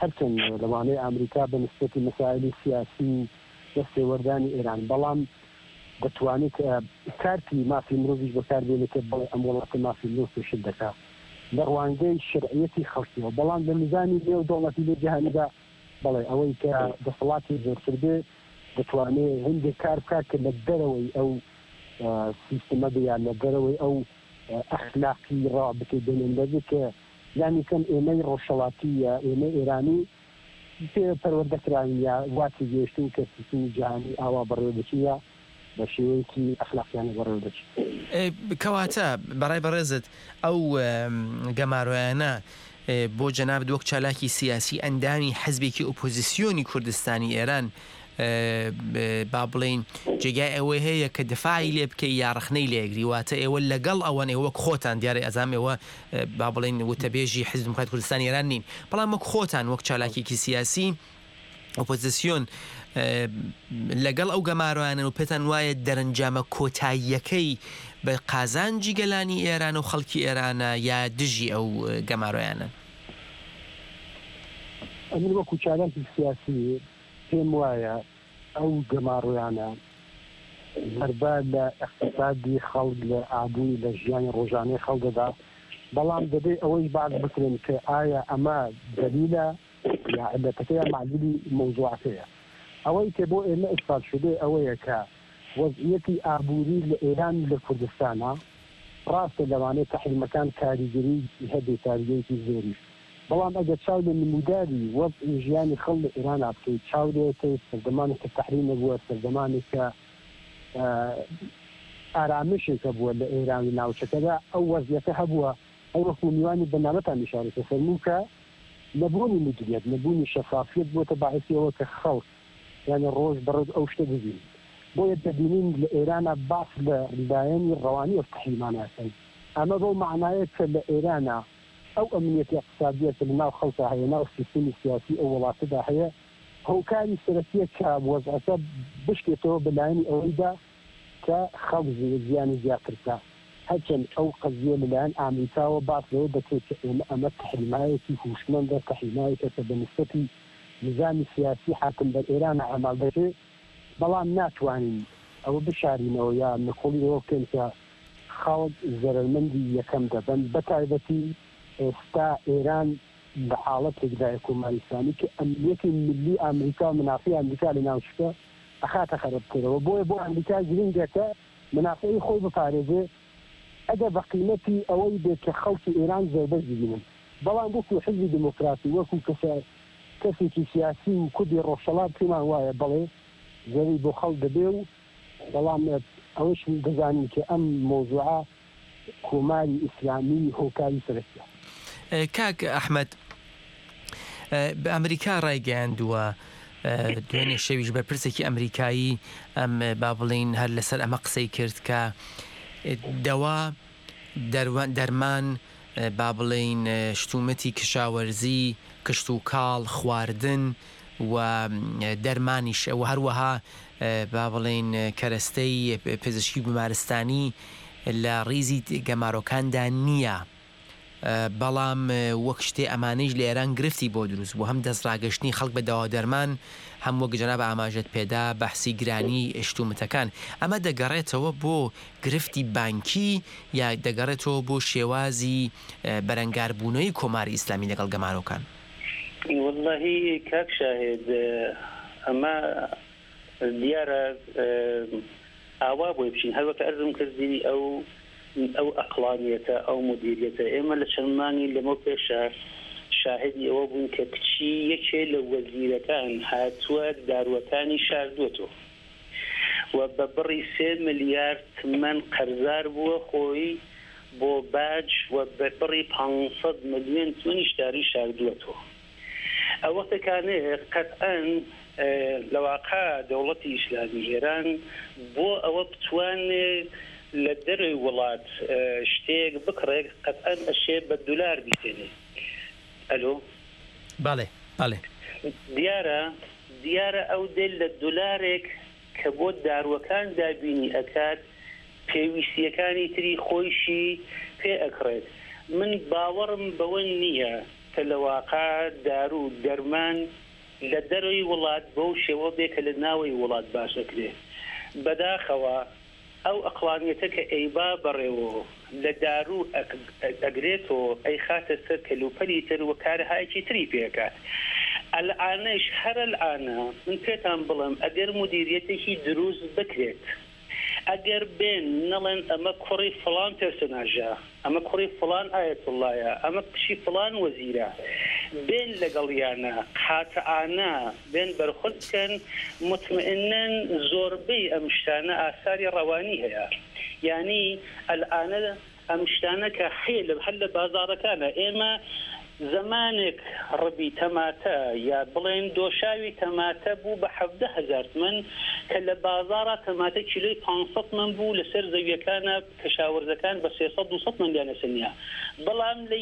هەرچەند لەوانەیە ئەمریکا بە نسبەتی مەسائلی سیاسی دەستێوەردانی ئێران بەڵام دەتوانێت کارتی مافی مرۆڤیش بەکاربێنێت بڵێ ئەم وڵاتە مافی مرۆڤ پێشت دەکات لە ڕوانگەی شرعیەتی خەڵکیەوە بەڵام لە میزانی نێو دەوڵەتی لە جیهانیدا بەڵێ ئەوەی کە دەسەڵاتی زۆرتر بێ دەتوانێت هەندێک کار بکات کە لە دەرەوەی ئەو سیستەمە بیان لە دەرەوەی ئەو ئەخلاقی ڕابطەی بینەندەبێ کە یانی کەم ئێمەی ڕۆژهەڵاتی یا ئێمە ئێرانی پێ پەروەردەکراین یا واتی گەیشتن کە سیستمی جیهانی ئاوا بەڕێوەدەچیە بە شێوەیەکی ئەخلاقیانە بەڕێوەدەچێت. کەواتە بەڕای بەڕێزت ئەو گەماڕۆیانە بۆ جەناب وەک چالاکی سیاسی ئەندامی حەزبێکی ئۆپۆزیسیۆنی کوردستانی ئێران با بڵین جێگای ئەوەی هەیە کە دفاعی لێ بکەی یاڕخنەی لێگری واتە ئێوە لەگەڵ ئەوەن وەک خۆتان دیارە ئەزام ئێوە با بڵین وتەبێژی حیزب دموکرات کوردستانی ئێران نین بەڵام وەک خۆتان وەک چالاکێکی سیاسی ئۆپۆزیسیۆن لەگەڵ ئەو گەماڕۆیانە و پێتان وایە دەرەنجامە کۆتاییەکەی بە قازانجی گەلانی ئێران و خەڵکی ئێرانە یا دژی ئەو گەماڕۆیانە؟ ئەمن وەکو چالاکی سیاسی پێم وایە ئەو گەماڕۆیانە بەربا لە اقتصادی خەڵک لە ئابووی لە ژیانی ڕۆژانەی خەڵکەدا بەڵام دەبێت ئەوەی باز بکرێن کە ئایا ئەمە دەلیلە یا علەتەکەیە معلولی مەوزوعەکەیە. ئەوەی کە بۆ ئێمە ئیسپات شودێ ئەوەیە کە وەزعیەتی ئابووری لە ئێران لە کوردستانە ڕاستە لەوانەیە تەحریمەکان کاریگەری هەبێ کاریگەریی زۆری بەڵام ئەگەر چاو لە نموداری وەزعی ژیانی خەڵک لە ئێران بکەیت چاو لێتەوە سەردەمانێک کە تەحریمە بووە سەردەمانێک کە ئارامشێکە بووە لە ئێرانی ناوچەکەدا ئەو وەزعیەکە هەبووە ئەو وەکو میوانی بەنامەتان نیشارەکە فەرمووکە نەبوونی مدیریت نەبوونی شەفافیت بۆتە باعثیەوە کە خەڵک یعنی ڕۆژ بەڕۆژ ئەو شتە ببین بۆیە دەبینین لە ئێرانە باس لە لایەنی ڕەوانی و تەحریمانەکەن ئەمە بەو معنایە کە لە ئێرانە ئەو ئەمنیەتی اقتصادیە کە لەناو خەڵکە هەیە ناو سیستمی سیاسی ئەو وڵاتەدا هەیە هەوکاری سەرەکیە کە وەزعەکە بشکێتەوە بە لایەنی ئەوەیدا کە خەڵک زیانی زیاتر بکە هەرچەند ئەو قەزیە لەلایەن ئامریکاوە باس لەوە دەکرێت کە ئەمە تەحریمایەکی هوشمەندە تەحریمایەکە کە بە نسبەتی نظامی سیاسی حاکم بەر ئێرانە ئەمال دەکرێت بەڵام ناتوانین ئەوە بشارینەوە یا نەخۆڵی ئەوە بکەین کە خەڵک زەرمەندی یەکەم دەبن بەتایبەتی ئێستا ئێران لە حاڵەتێکدایە کۆماریسانی کە ئەمنیەتی ملی ئەمریکا و منافعی ئەمریکا لە ناوچکە ئەخاتە خەرەبکەرەوە بۆ ئەمریکا گرنگەکە منافعی خۆی بپارێزێ ئەگەر بە قیمەتی ئەوەی بێت کە خەڵکی ئێران زەربەر ببینن بەڵام وەکو حزبی دموکراتی وەکو کەسێکی سیاسی و کوردی ڕۆژهەڵات پێمان وایە بەڵێ زەری بۆ خەڵک دەبێ و بەڵام ئەوەش دەزانین کە ئەم مۆزوعە کۆماری ئیسلامی هۆکاری سەرەکیە. کاک ئەحمەد بە ئەمریکا ڕایگەیاندووە دوێنێ شەویش بە پرسێکی ئەمریکایی ئەم با بڵین هەر لەسەر ئەمە قسەی کرد کە دەوا دەرمان با بڵین شتومەتی کشاوەرزی کشت و کاڵ خواردن و دەرمانیش و هەروەها با بڵین کەرەستەی پزیشکی بیمارستانی لە ڕیزی گەمارۆکاندا نییە بەڵام وەک شتێ ئەمانەیش لە ئێران گرفتی بۆ دروست بوو هەم دەستڕاگەشتنی خەڵک بە داوا دەرمان هەم وەک جەناب ئاماژەت پێدا بەحسی گرانی شتومەتەکان ئەمە دەگەڕێتەوە بۆ گرفتی بانکی یا دەگەڕێتەوە بۆ شێوازی بەرەنگاربوونەوەی کۆماری ئیسلامی لەگەڵ گەمارۆکان؟ والله کاک شاهد ئەمە دیارە ئاوا بۆی بچین هەروەکە ئەرزم کردی ئەو ئەقلانیەتە ئەو مدیریەتە ئێمە لە چەندمانی لەمە پێشە شاهدی ئەوە بوون کە کچی یەکێ لە وەزیرەکان هاتووە داروەکانی شاردووەتەوە و بە بڕی 3 ملیار تمەن قەرزار بووە خۆی بۆ باج و بە بڕی 500 ملیۆن تمەنیش داری شاردووەتەوە ئەوە تەکانەیە قەتئەن لەواقع دەوڵەتی ئیسلامی ئێران بۆ ئەوە بتوانێت لە دەروی وڵات شتێک بکڕێک قەتئەن ئەشێ بە دولار بیتێنێ. ئەلۆ بەڵێ بەڵێ دیارە ئەو دل لە دولارێک کە بۆ داروەکان دابینی ئەکات پێویستیەکانی تری خۆیشی پێ ئەکڕێت. من باوەڕم بەوە نییە کە لە واقع دارو دەرمان لە دەروی وڵات بەو شێوە بێ کە لە ناوی وڵات باشەکرێ بەداخەوە ئەو ئەقلانیەتە کە ئەیبا بەڕێوە لە دارو ئەگرێتەوە ئەی خاتە سەر کەلوپەلی تر و کارهایەکی تری پێکات ئەلعانەش هەر ئەلعانە من پێتان بڵم ئەگەر مدیریەتێکی دروست بکرێت ئەگەر بێن نەڵێن ئەمە کوڕی فڵان پێرسۆناژە ئەمە کوڕی فڵان ئایەتوڵایە ئەمە پشی فڵان وەزیرە بێن لەگەڵیانە قاتعانە بێن بەرخورد بکەن مطمئنن زۆربەی ئەم شتانە ئاساری ڕەوانی هەیە یعنی ئەلعانە ئەم شتانە کە حێل هەر لە بازاڕەکانە ئێمە زمانێک ڕبی تەماتە یا بڵێن دۆشاوی تەماتە بوو بە 17,000 من کە لە بازارە تەماتە کیلۆی 500 من بوو لەسەر زەویەکانە کەشاوەرزەکان بە 300 من دیانەسەنیا بەڵام لە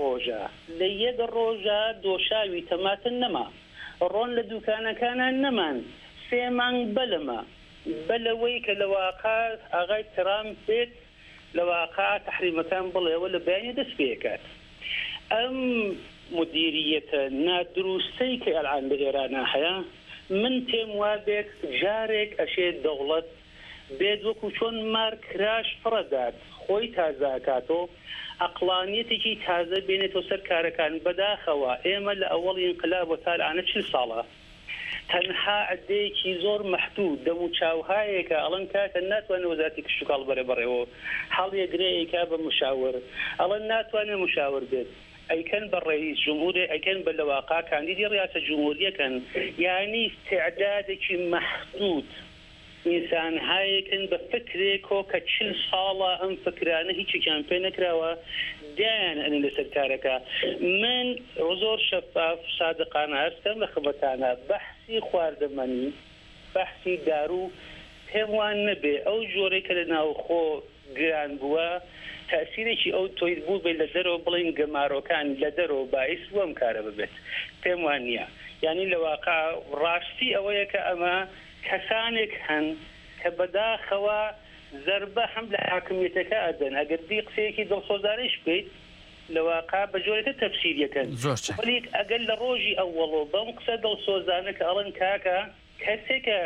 یەک ڕۆژە دۆشاوی تەماتە نەما ڕۆن لە دوکانەکانە نەمان 3 مانگ بەلەمە بەلەوەی کە لە واقع ئاغای ترامپ بێت لە واقع تحریمەکان بڵێەوە لە بەیانی دەست پێکات ئەم مدیریەتە نادروستەی کە ئەلعان لە ئێرانە هەیە من پێم وا بێت جارێک ئەشێت دەوڵەت بێت وەکو چۆن مارکراش فڕەدات خۆی تازاکاتۆ ئەقلانیەتێکی تازە بێنێتەوە سەر کارەکان بەداخەوە ئێمە لە ئەوەڵی انقلاب و تالعانە 40 ساڵە تەنها عدەیەکی زۆر مەحدود دەم و چاوهایەکە ئەڵەن کاتە ناتوانێت وەزارەتی کشت و کاڵ بەرەبڕێەوە هەڵیەگرەیەکە بە مشاور ئەڵەن ناتوانێت مشاور بێت ئەیکەن بە ڕئیس جمهورێ ئەیکەن بە لە واقع کاندیدی ڕیاسە جمهوریەکەن یعنی استعدادێکی مەحدود ئینسان هایەکن بە فکرێکۆ کە 40 ساڵە ئەم فکرانە هیچیان پێ نەکراوە دایان ئەن لەسەر کارەکە من زۆر شەفاف صادقانە هەستم لە خبەتانە بەحسی خواردەمەنی بەحسی دارو پێم وان نەبێ ئەو جۆرەی کە لە ناوخۆ گران بووە تأثیرێکی ئەو تۆی بوو بێت لە دەرەوە بڵین گەمارۆکان لە دەرەوە باعث وەم کارە ببێت پێم وان نییە یعنی لە واقع ڕاستی ئەوەیە کە ئەمە کەسانێک هەن کە بەداخەوە زەربە هەم لە حاکمیەتەکە ئەدەن ئەگەر دی قسەیەکی دڵسۆزانش بێت لە واقع بە جۆرێتە تەفسیریەکەن وەلی ئەگەر لە ڕۆژی ئەووەڵۆ بەم قسە دڵسۆزانە کە ئەڵەن کاکە کەسێکە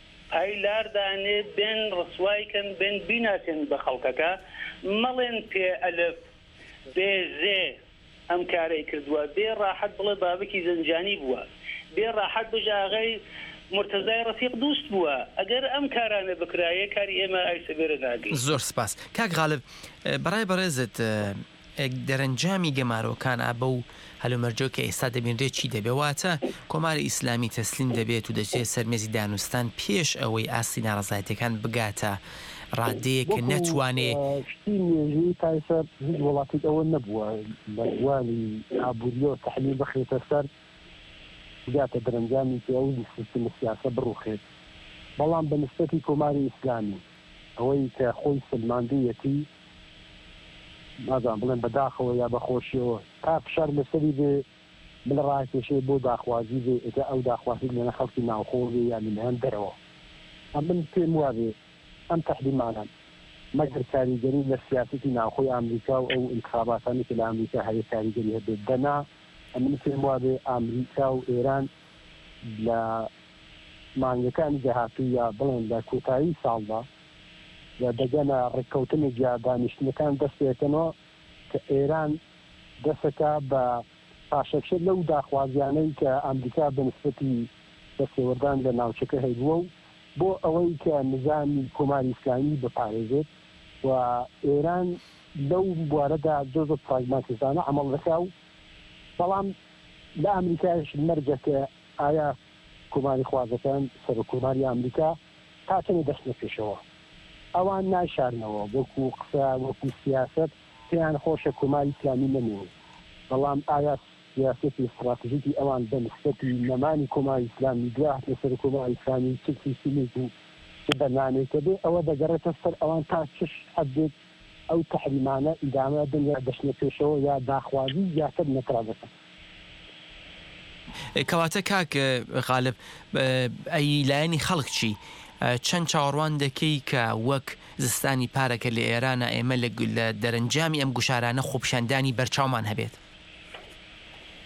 پایلاردانێ بێن ڕسوایکەن بێن بیناسێن بە خەڵکەکە مەڵێن پێ ئەلف بێ زێ ئەم کارەی کردووە بێ ڕاحەت بڵێ بابکی زەنجانی بووە بێ ڕاحەت بژاغی مرتزای ڕفیق دوست بووە ئەگەر ئەم کارانە بکرایە کاری ئێمە ئایسەبێرە ناگەی زۆر سپاس کاک غالب بەڕای بەڕێزت دەرەنجامی گەمارۆکان ئابە و هەلومەرجۆ کە ئێستا دەبینرێت چی دەبێواتە کۆماری ئیسلامی تەسلیم دەبێت و دەچێت سەرمێزی دانوستان پێش ئەوەی ئاستی ناڕزایەتەکان بگاتە ڕادەیە کە نەتوانێ تایسەر هیچ وڵاتی ئەوە نەبووە لە دوانی ئابوووریۆ تەحلیل بخێتە سەر گاتە دەرەنجامی پێ ئەو سیستەمی سیاسە بڕوخێت بەڵام بە نسبەتی کۆماری ئیسلامی ئەوەی کە خۆی سلماندویەتی نازان بڵێن بەداخەوە یا بەخۆشیەوە تا فشار لەسەری بێ بڵ ڕاکێشێ بۆ داخوازی بێ ئێتا ئەو داخوازی لەنە خەڵکی ناوخۆ بێ یا لەنهێن دەرەوە من پێم وابێ ئەم تەحریمانان مەگەر کاریگەری لە سیاسەتی ناوخۆی ئامریکا و ئەو انتخاباتانی کە لە ئامریکا هەیە کاریگەری هەبێت دەنا من پێم وابێ ئامریکا و ئێران لە مانگەکانی داهاتوو یا بڵێن لە کۆتایی ساڵدا یا دەگەنە ڕێککەوتنێک یا دانیشتنەکان دەستێتەوە کە ئێران دەستەکە بە پاشەکشە لەو داخوازیانەی کە ئەمریکا بەنسبەتی دەستێوەردان لە ناوچەکە هەیبووە و بۆ ئەوەی کە نظامی کۆماری ئیسلامی بپارێزێت و ئێران لەو بوارەدا جۆزە پراگماتیزانە عەمەڵ دەکا و بەڵام لە ئەمریکاش مەرجەکە ئایا کۆماری خوازەکان سەر کۆماری ئەمریکا تا چەندە دەستنە پێشەوە ئەوان ناشارنەوە وەکو قسە وەکو سیاست پێیان خۆشە کۆماری ئیسلامی نەمێنێت بەڵام ئایا سیاسەتی استراتیژیکی ئەوان بە نسبەتی نەمانی کۆماری ئیسلامی دوات لەسەر کۆماری ئیسلامی چ سیستەمێک و چ بەرنامێکە بێ ئەوە دەگەڕێتە سەر ئەوان تا چش حەدێت ئەو تەحریمانە ئیدامە دنیا دەشنە پێشەوە یا داخوازی یاکە نەترا دەکەن کەواتە کاک غالب ئەی لایەنی خەڵک چی چەند چاوەڕوان دەکەی کە وەک زستانی پارەکە لە ئێرانە ئێمە لە دەرەنجامی ئەم گوشارانە خۆپشاندانی بەرچاومان هەبێت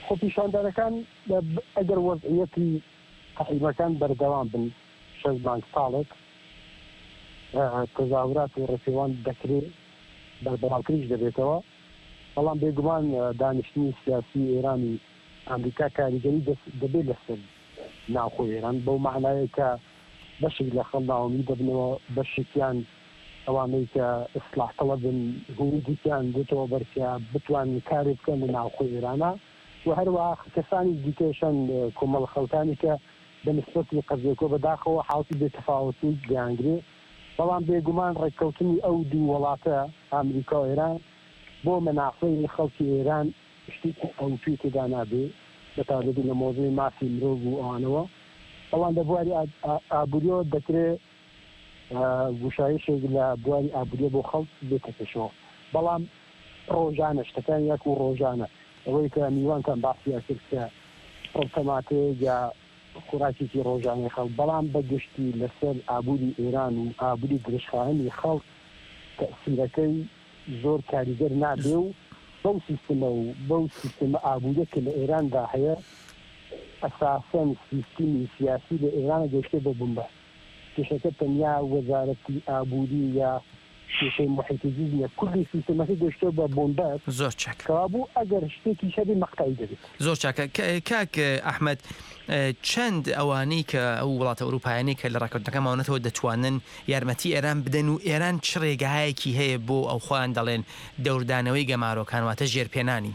خۆ پیشاندانەکان ئەگەر وەزعیەتی تەحریمەکان بەردەوام بن 6 مانگ ساڵێک تەزاورات و ڕێپێوان دەکرێت بەربەڵاوکریش دەبێتەوە بەڵام بێگومان دانیشتنی سیاسی ئێرانی ئەمریکا کاریگەری دەبێت لەسەر ناوخۆی ئێران بەو معنایە کە بەشێک لە خەڵ ناوەمی دەبنەوە بەشێکیان ئەوانەی کە ئیسلاح تەڵەبن هویدیتیان دێتەوە بەرکە بتوانن کارێ بکەن لە ناوخۆی ئێرانە و هەروەها کەسانی دیکەشان کۆمەڵ خەڵکانی کە بەنسبەتی قەزێکۆ بەداخەوە حاڵی بێتەفاوەتی گەیانگرێ بەڵام بێگومان ڕێککەوتنی ئەو دوو وڵاتە ئەمریکا و ئێران بۆ مەنافعی خەڵکی ئێران شتێکی ئەوتوی تێدا نابێ بەتابەتی لە مۆزوی مافی مرۆڤ و ئەوانەوە ئەوان لە بواری ئابوووریەوە دەکرێت گوشایشێک لە بواری ئابوووریە بۆ خەڵک بێتە پێشەوە بەڵام ڕۆژانە شتەکان یەک و ڕۆژانە ئەوەی کە میوانتان باسییا کرد کە ڕۆتەماتێ یا خوراکێکی ڕۆژانەی خەڵک بەڵام بەگشتی لەسەر ئابووری ئێران و ئابووری گرشخایەنی خەڵک تەسیرەکەی زۆر کاریگەر نابێ و بەو سیستمە و بەو سیستمە ئابووریە کە لە ئێراندا هەیە ئەساسەن سیستمی سیاسی لە ئێرانە گەشتێ بۆ بمبە کێشەکە تەنیا وەزارەتی ئابووری یا کێشەی محیتیزی نیە کوردی سیستمەکە گەشتێ بە بۆمبەت زۆر چاک کەوابوو ئەگەر شتێکی شەبی مەقتەعی دەبێت زۆر چاکە کاک ئەحمەد چەند ئەوانەی کە ئەو وڵاتە ئەوروپایانی کە لە ڕاکەوتەکەماونەتەوە دەتوانن یارمەتی ئێران بدەن و ئێران چ ڕێگەهایەکی هەیە بۆ ئەو خۆیان دەڵێن دەوردانەوەی گەمارۆکان واتە ژێرپێنانی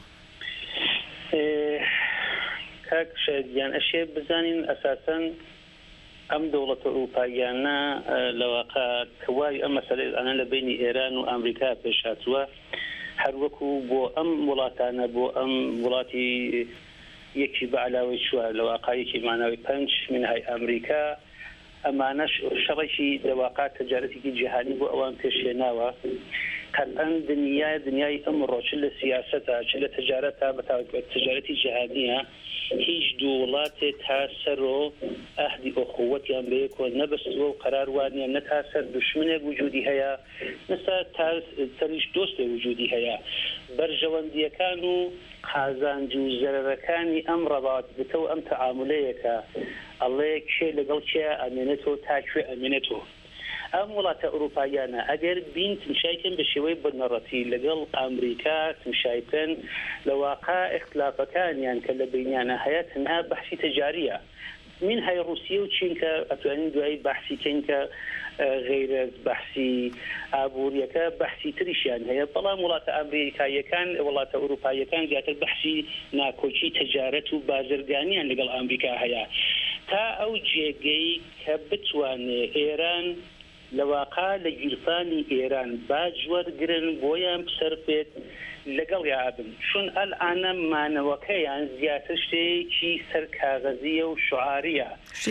کاک شایدیان ئەشێ بزانین ئەساسەن ئەم دەوڵەتە ئەوروپاییانە لەواقع کەوای ئەم مەسەلەی ئەنە لە بینی ئێران و ئەمریکا پێشهاتووە هەروەکو بۆ ئەم وڵاتانە بۆ ئەم وڵاتی یەکی بە علاوەی چوار لەواقعیەکی ماناوی 5 منهای ئەمریکا ئەمانەش شەڕێکی لەواقع تجارەتێکی جیهانی بۆ ئەوان پێشێناوە قەتەن دنیای ئەمڕۆ چ لە سیاسەتە چ لە تجارەتە بەتابەت تجارەتی جیهانیە هیچ دوو وڵاتێ تا سەرۆ ئەهدی ئۆخوەتیان بەیەکۆ نەبەستووە و قەرار وانیە نە تا سەر دوشمنێک وجودی هەیە نەسا تا سەریش دۆستێ وجودی هەیە بەرژەوەندیەکان و قازانجی و زەرەرەکانی ئەم ڕەبات بتەوە ئەم تەعاملەیەکە ئەڵێ کێ لەگەڵ کێ ئەمێنێتەوە تا کوێ ئەمێنێتەوە ئەم وڵاتە ئەوروپایانە ئەگەر بین تمشایکن بە شێوەی بنەڕەتی لەگەڵ ئەمریکا تمشایکن لە واقع اختلافەکانیان کە لە بینیانە هەیە تەنها بەحسی تجاریە من هەیە رووسیە و چین کە ئەتوانین دوایی بەحسی کەین کە غیرە بەحسی ئابوووریەکە بەحسی تریشیان هەیە بەڵام وڵاتە ئەمریکایەکان وڵاتە ئەوروپایەکان زیاتر بەحسی ناکۆچی تجارەت و بازرگانیان لەگەڵ ئەمریکا هەیە تا ئەو جێگەی کە بتوانێ ئێران لەواقع لە گیرفانی ئێران باجوەرگرن بۆیان بسەرفێت لەگەڵ یابن چون ئەلئانە مانەوەکەیان زیاتر شتێکی سەر کاغەزیە و شعاریە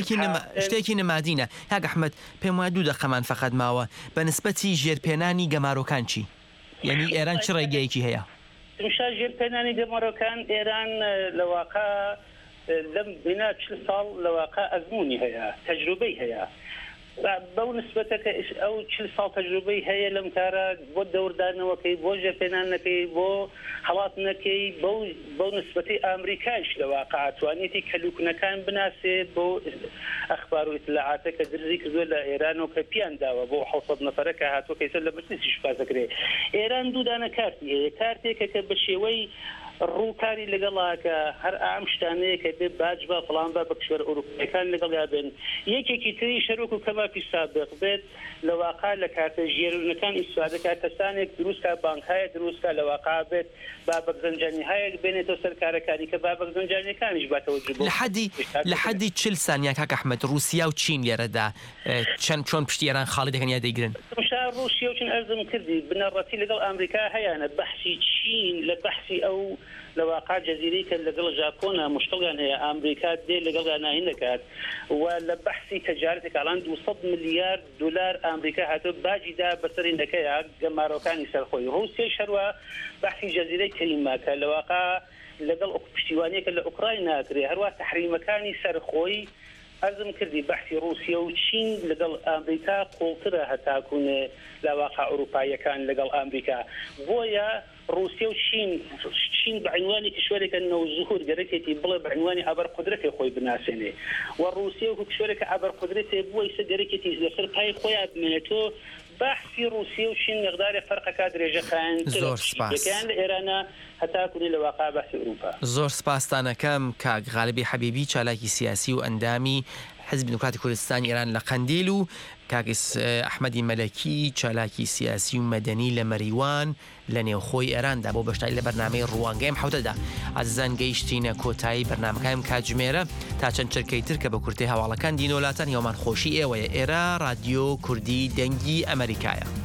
شتێکی نەمادینە هاگ ئەحمەد پێم وایە 2 دەقەمان فەقەت ماوە بە نسبەتی ژێرپێنانی گەمارۆکان چی یعنی ئێران چ ڕێگەیەکی هەیە تمشا ژێرپێنانی گەمارۆکان ئێران لەواقع لەم بنا 40 ساڵ لەواقع ئەزمموی هەیە تەجروبەی هەیە بەو نسبەتەکە ئەو 40 ساڵ تەجروبەی هەیە لەم کارە بۆ دەوردانەوەکەی بۆ ژێرپێنانەکەی بۆ هەڵاتنەکەی بەو نسبەتی ئەمریکایش لەواقع توانێتی کەلوکنەکان بناسێت بۆ ئەخبار و ئیطلاعاتە کە درزی کردووە لە ئێرانەوە کە پیان داوە بۆ 700 نەفەرەکە هاتووە کەیسە لە مەجلیسیش پاسەکرێ ئێران دوودانە کارتی هەیە کارتێکە کە بە شێوەی ڕووکاری لەگەڵاکە هەر ئام شتانەیە کە بێ باج بە فڵان بە کشوەر ئەوروپیەکان لەگەڵ یابن یەکێکی تری شەرۆک و کەماپی سابق بێت لەواقع لە کارتە ژێرونەکان ئیسوادەکە کەسانێک دروستکە بانکایە دروستکە لەواقع بێت بابەک زەنجانی هەیەک بێنێتەوە سەر کارەکانی کە بابەک زەنجانیەکانیش باتەوە لە حەدی 40 سانیا کاک ئەحمەد رووسیا و چین لێرەدا چۆن پشتی ئێران خاڵی دەکەن یا دەیگرن رووسیا و چین ئەرزم کردی بنەڕەتی لەگەڵ ئەمریکا هەیەە بەحسی چین لە بەحسی ئەو لەواقع جەزیرەی کە لەگەڵ ژاپۆنە مشتڵیان هەیە ئەمریکا دێ لەگەڵ ناهین دەکات و لە بەحسی تەجارەتێک ئەڵان 200 ملیار دلار ئەمریکا هاتووە باجیدا بەسەرینەکەیە گەمارۆکانی سەرخۆی رووسیا شەروە بەحسی جەزیرەی کەریمە کە لەواقع لەگەڵ پشتیوانیەکە لە ئوکراین ناکرێ هەروە تەحریمەکانی سەرخۆی ئەرزم کردی بەحسی رووسیا و چین لەگەڵ ئەمریکا قوڵترە هەتاکوونێ لەواقع ئەوروپایەکان لەگەڵ ئەمریکا بۆیە روسيا وشين بعنوان كشورك انه الظهور جركتي بلا بعنوان عبر قدرتي خوي بناسني والروسيا وكشورك عبر قدرتي بو يسدركتي لسر باي خويا بمنتو بحثي روسيا وشين مقدار فرق كادر جخان زور سپاس كان ايران حتى كون الواقع بحث اوروبا زور سپاستانە کەم کاک غالبی حەبیبی چالاکی سیاسی و ئەندامی حزب دموکراتی کوردستانی ئێران لە قەندیل و کاکس ئەحمەدی مەلەکی چالاکی سیاسی و مەدەنی لە مەریوان لە نێوخۆی ئێراندا بۆ بەشداری لە بەرنامەی ڕوانگەیم حوتەدا ئازان گەیشتینە کۆتایی بەرنامەکەیم کاتژمێرە تا چەند چرکەی تر کە بە کورتەی هەواڵەکان دینۆلاتان هێوەمان خۆشی ئێوەیە ئێرە رادیۆ کوردی دەنگی ئەمریکایە.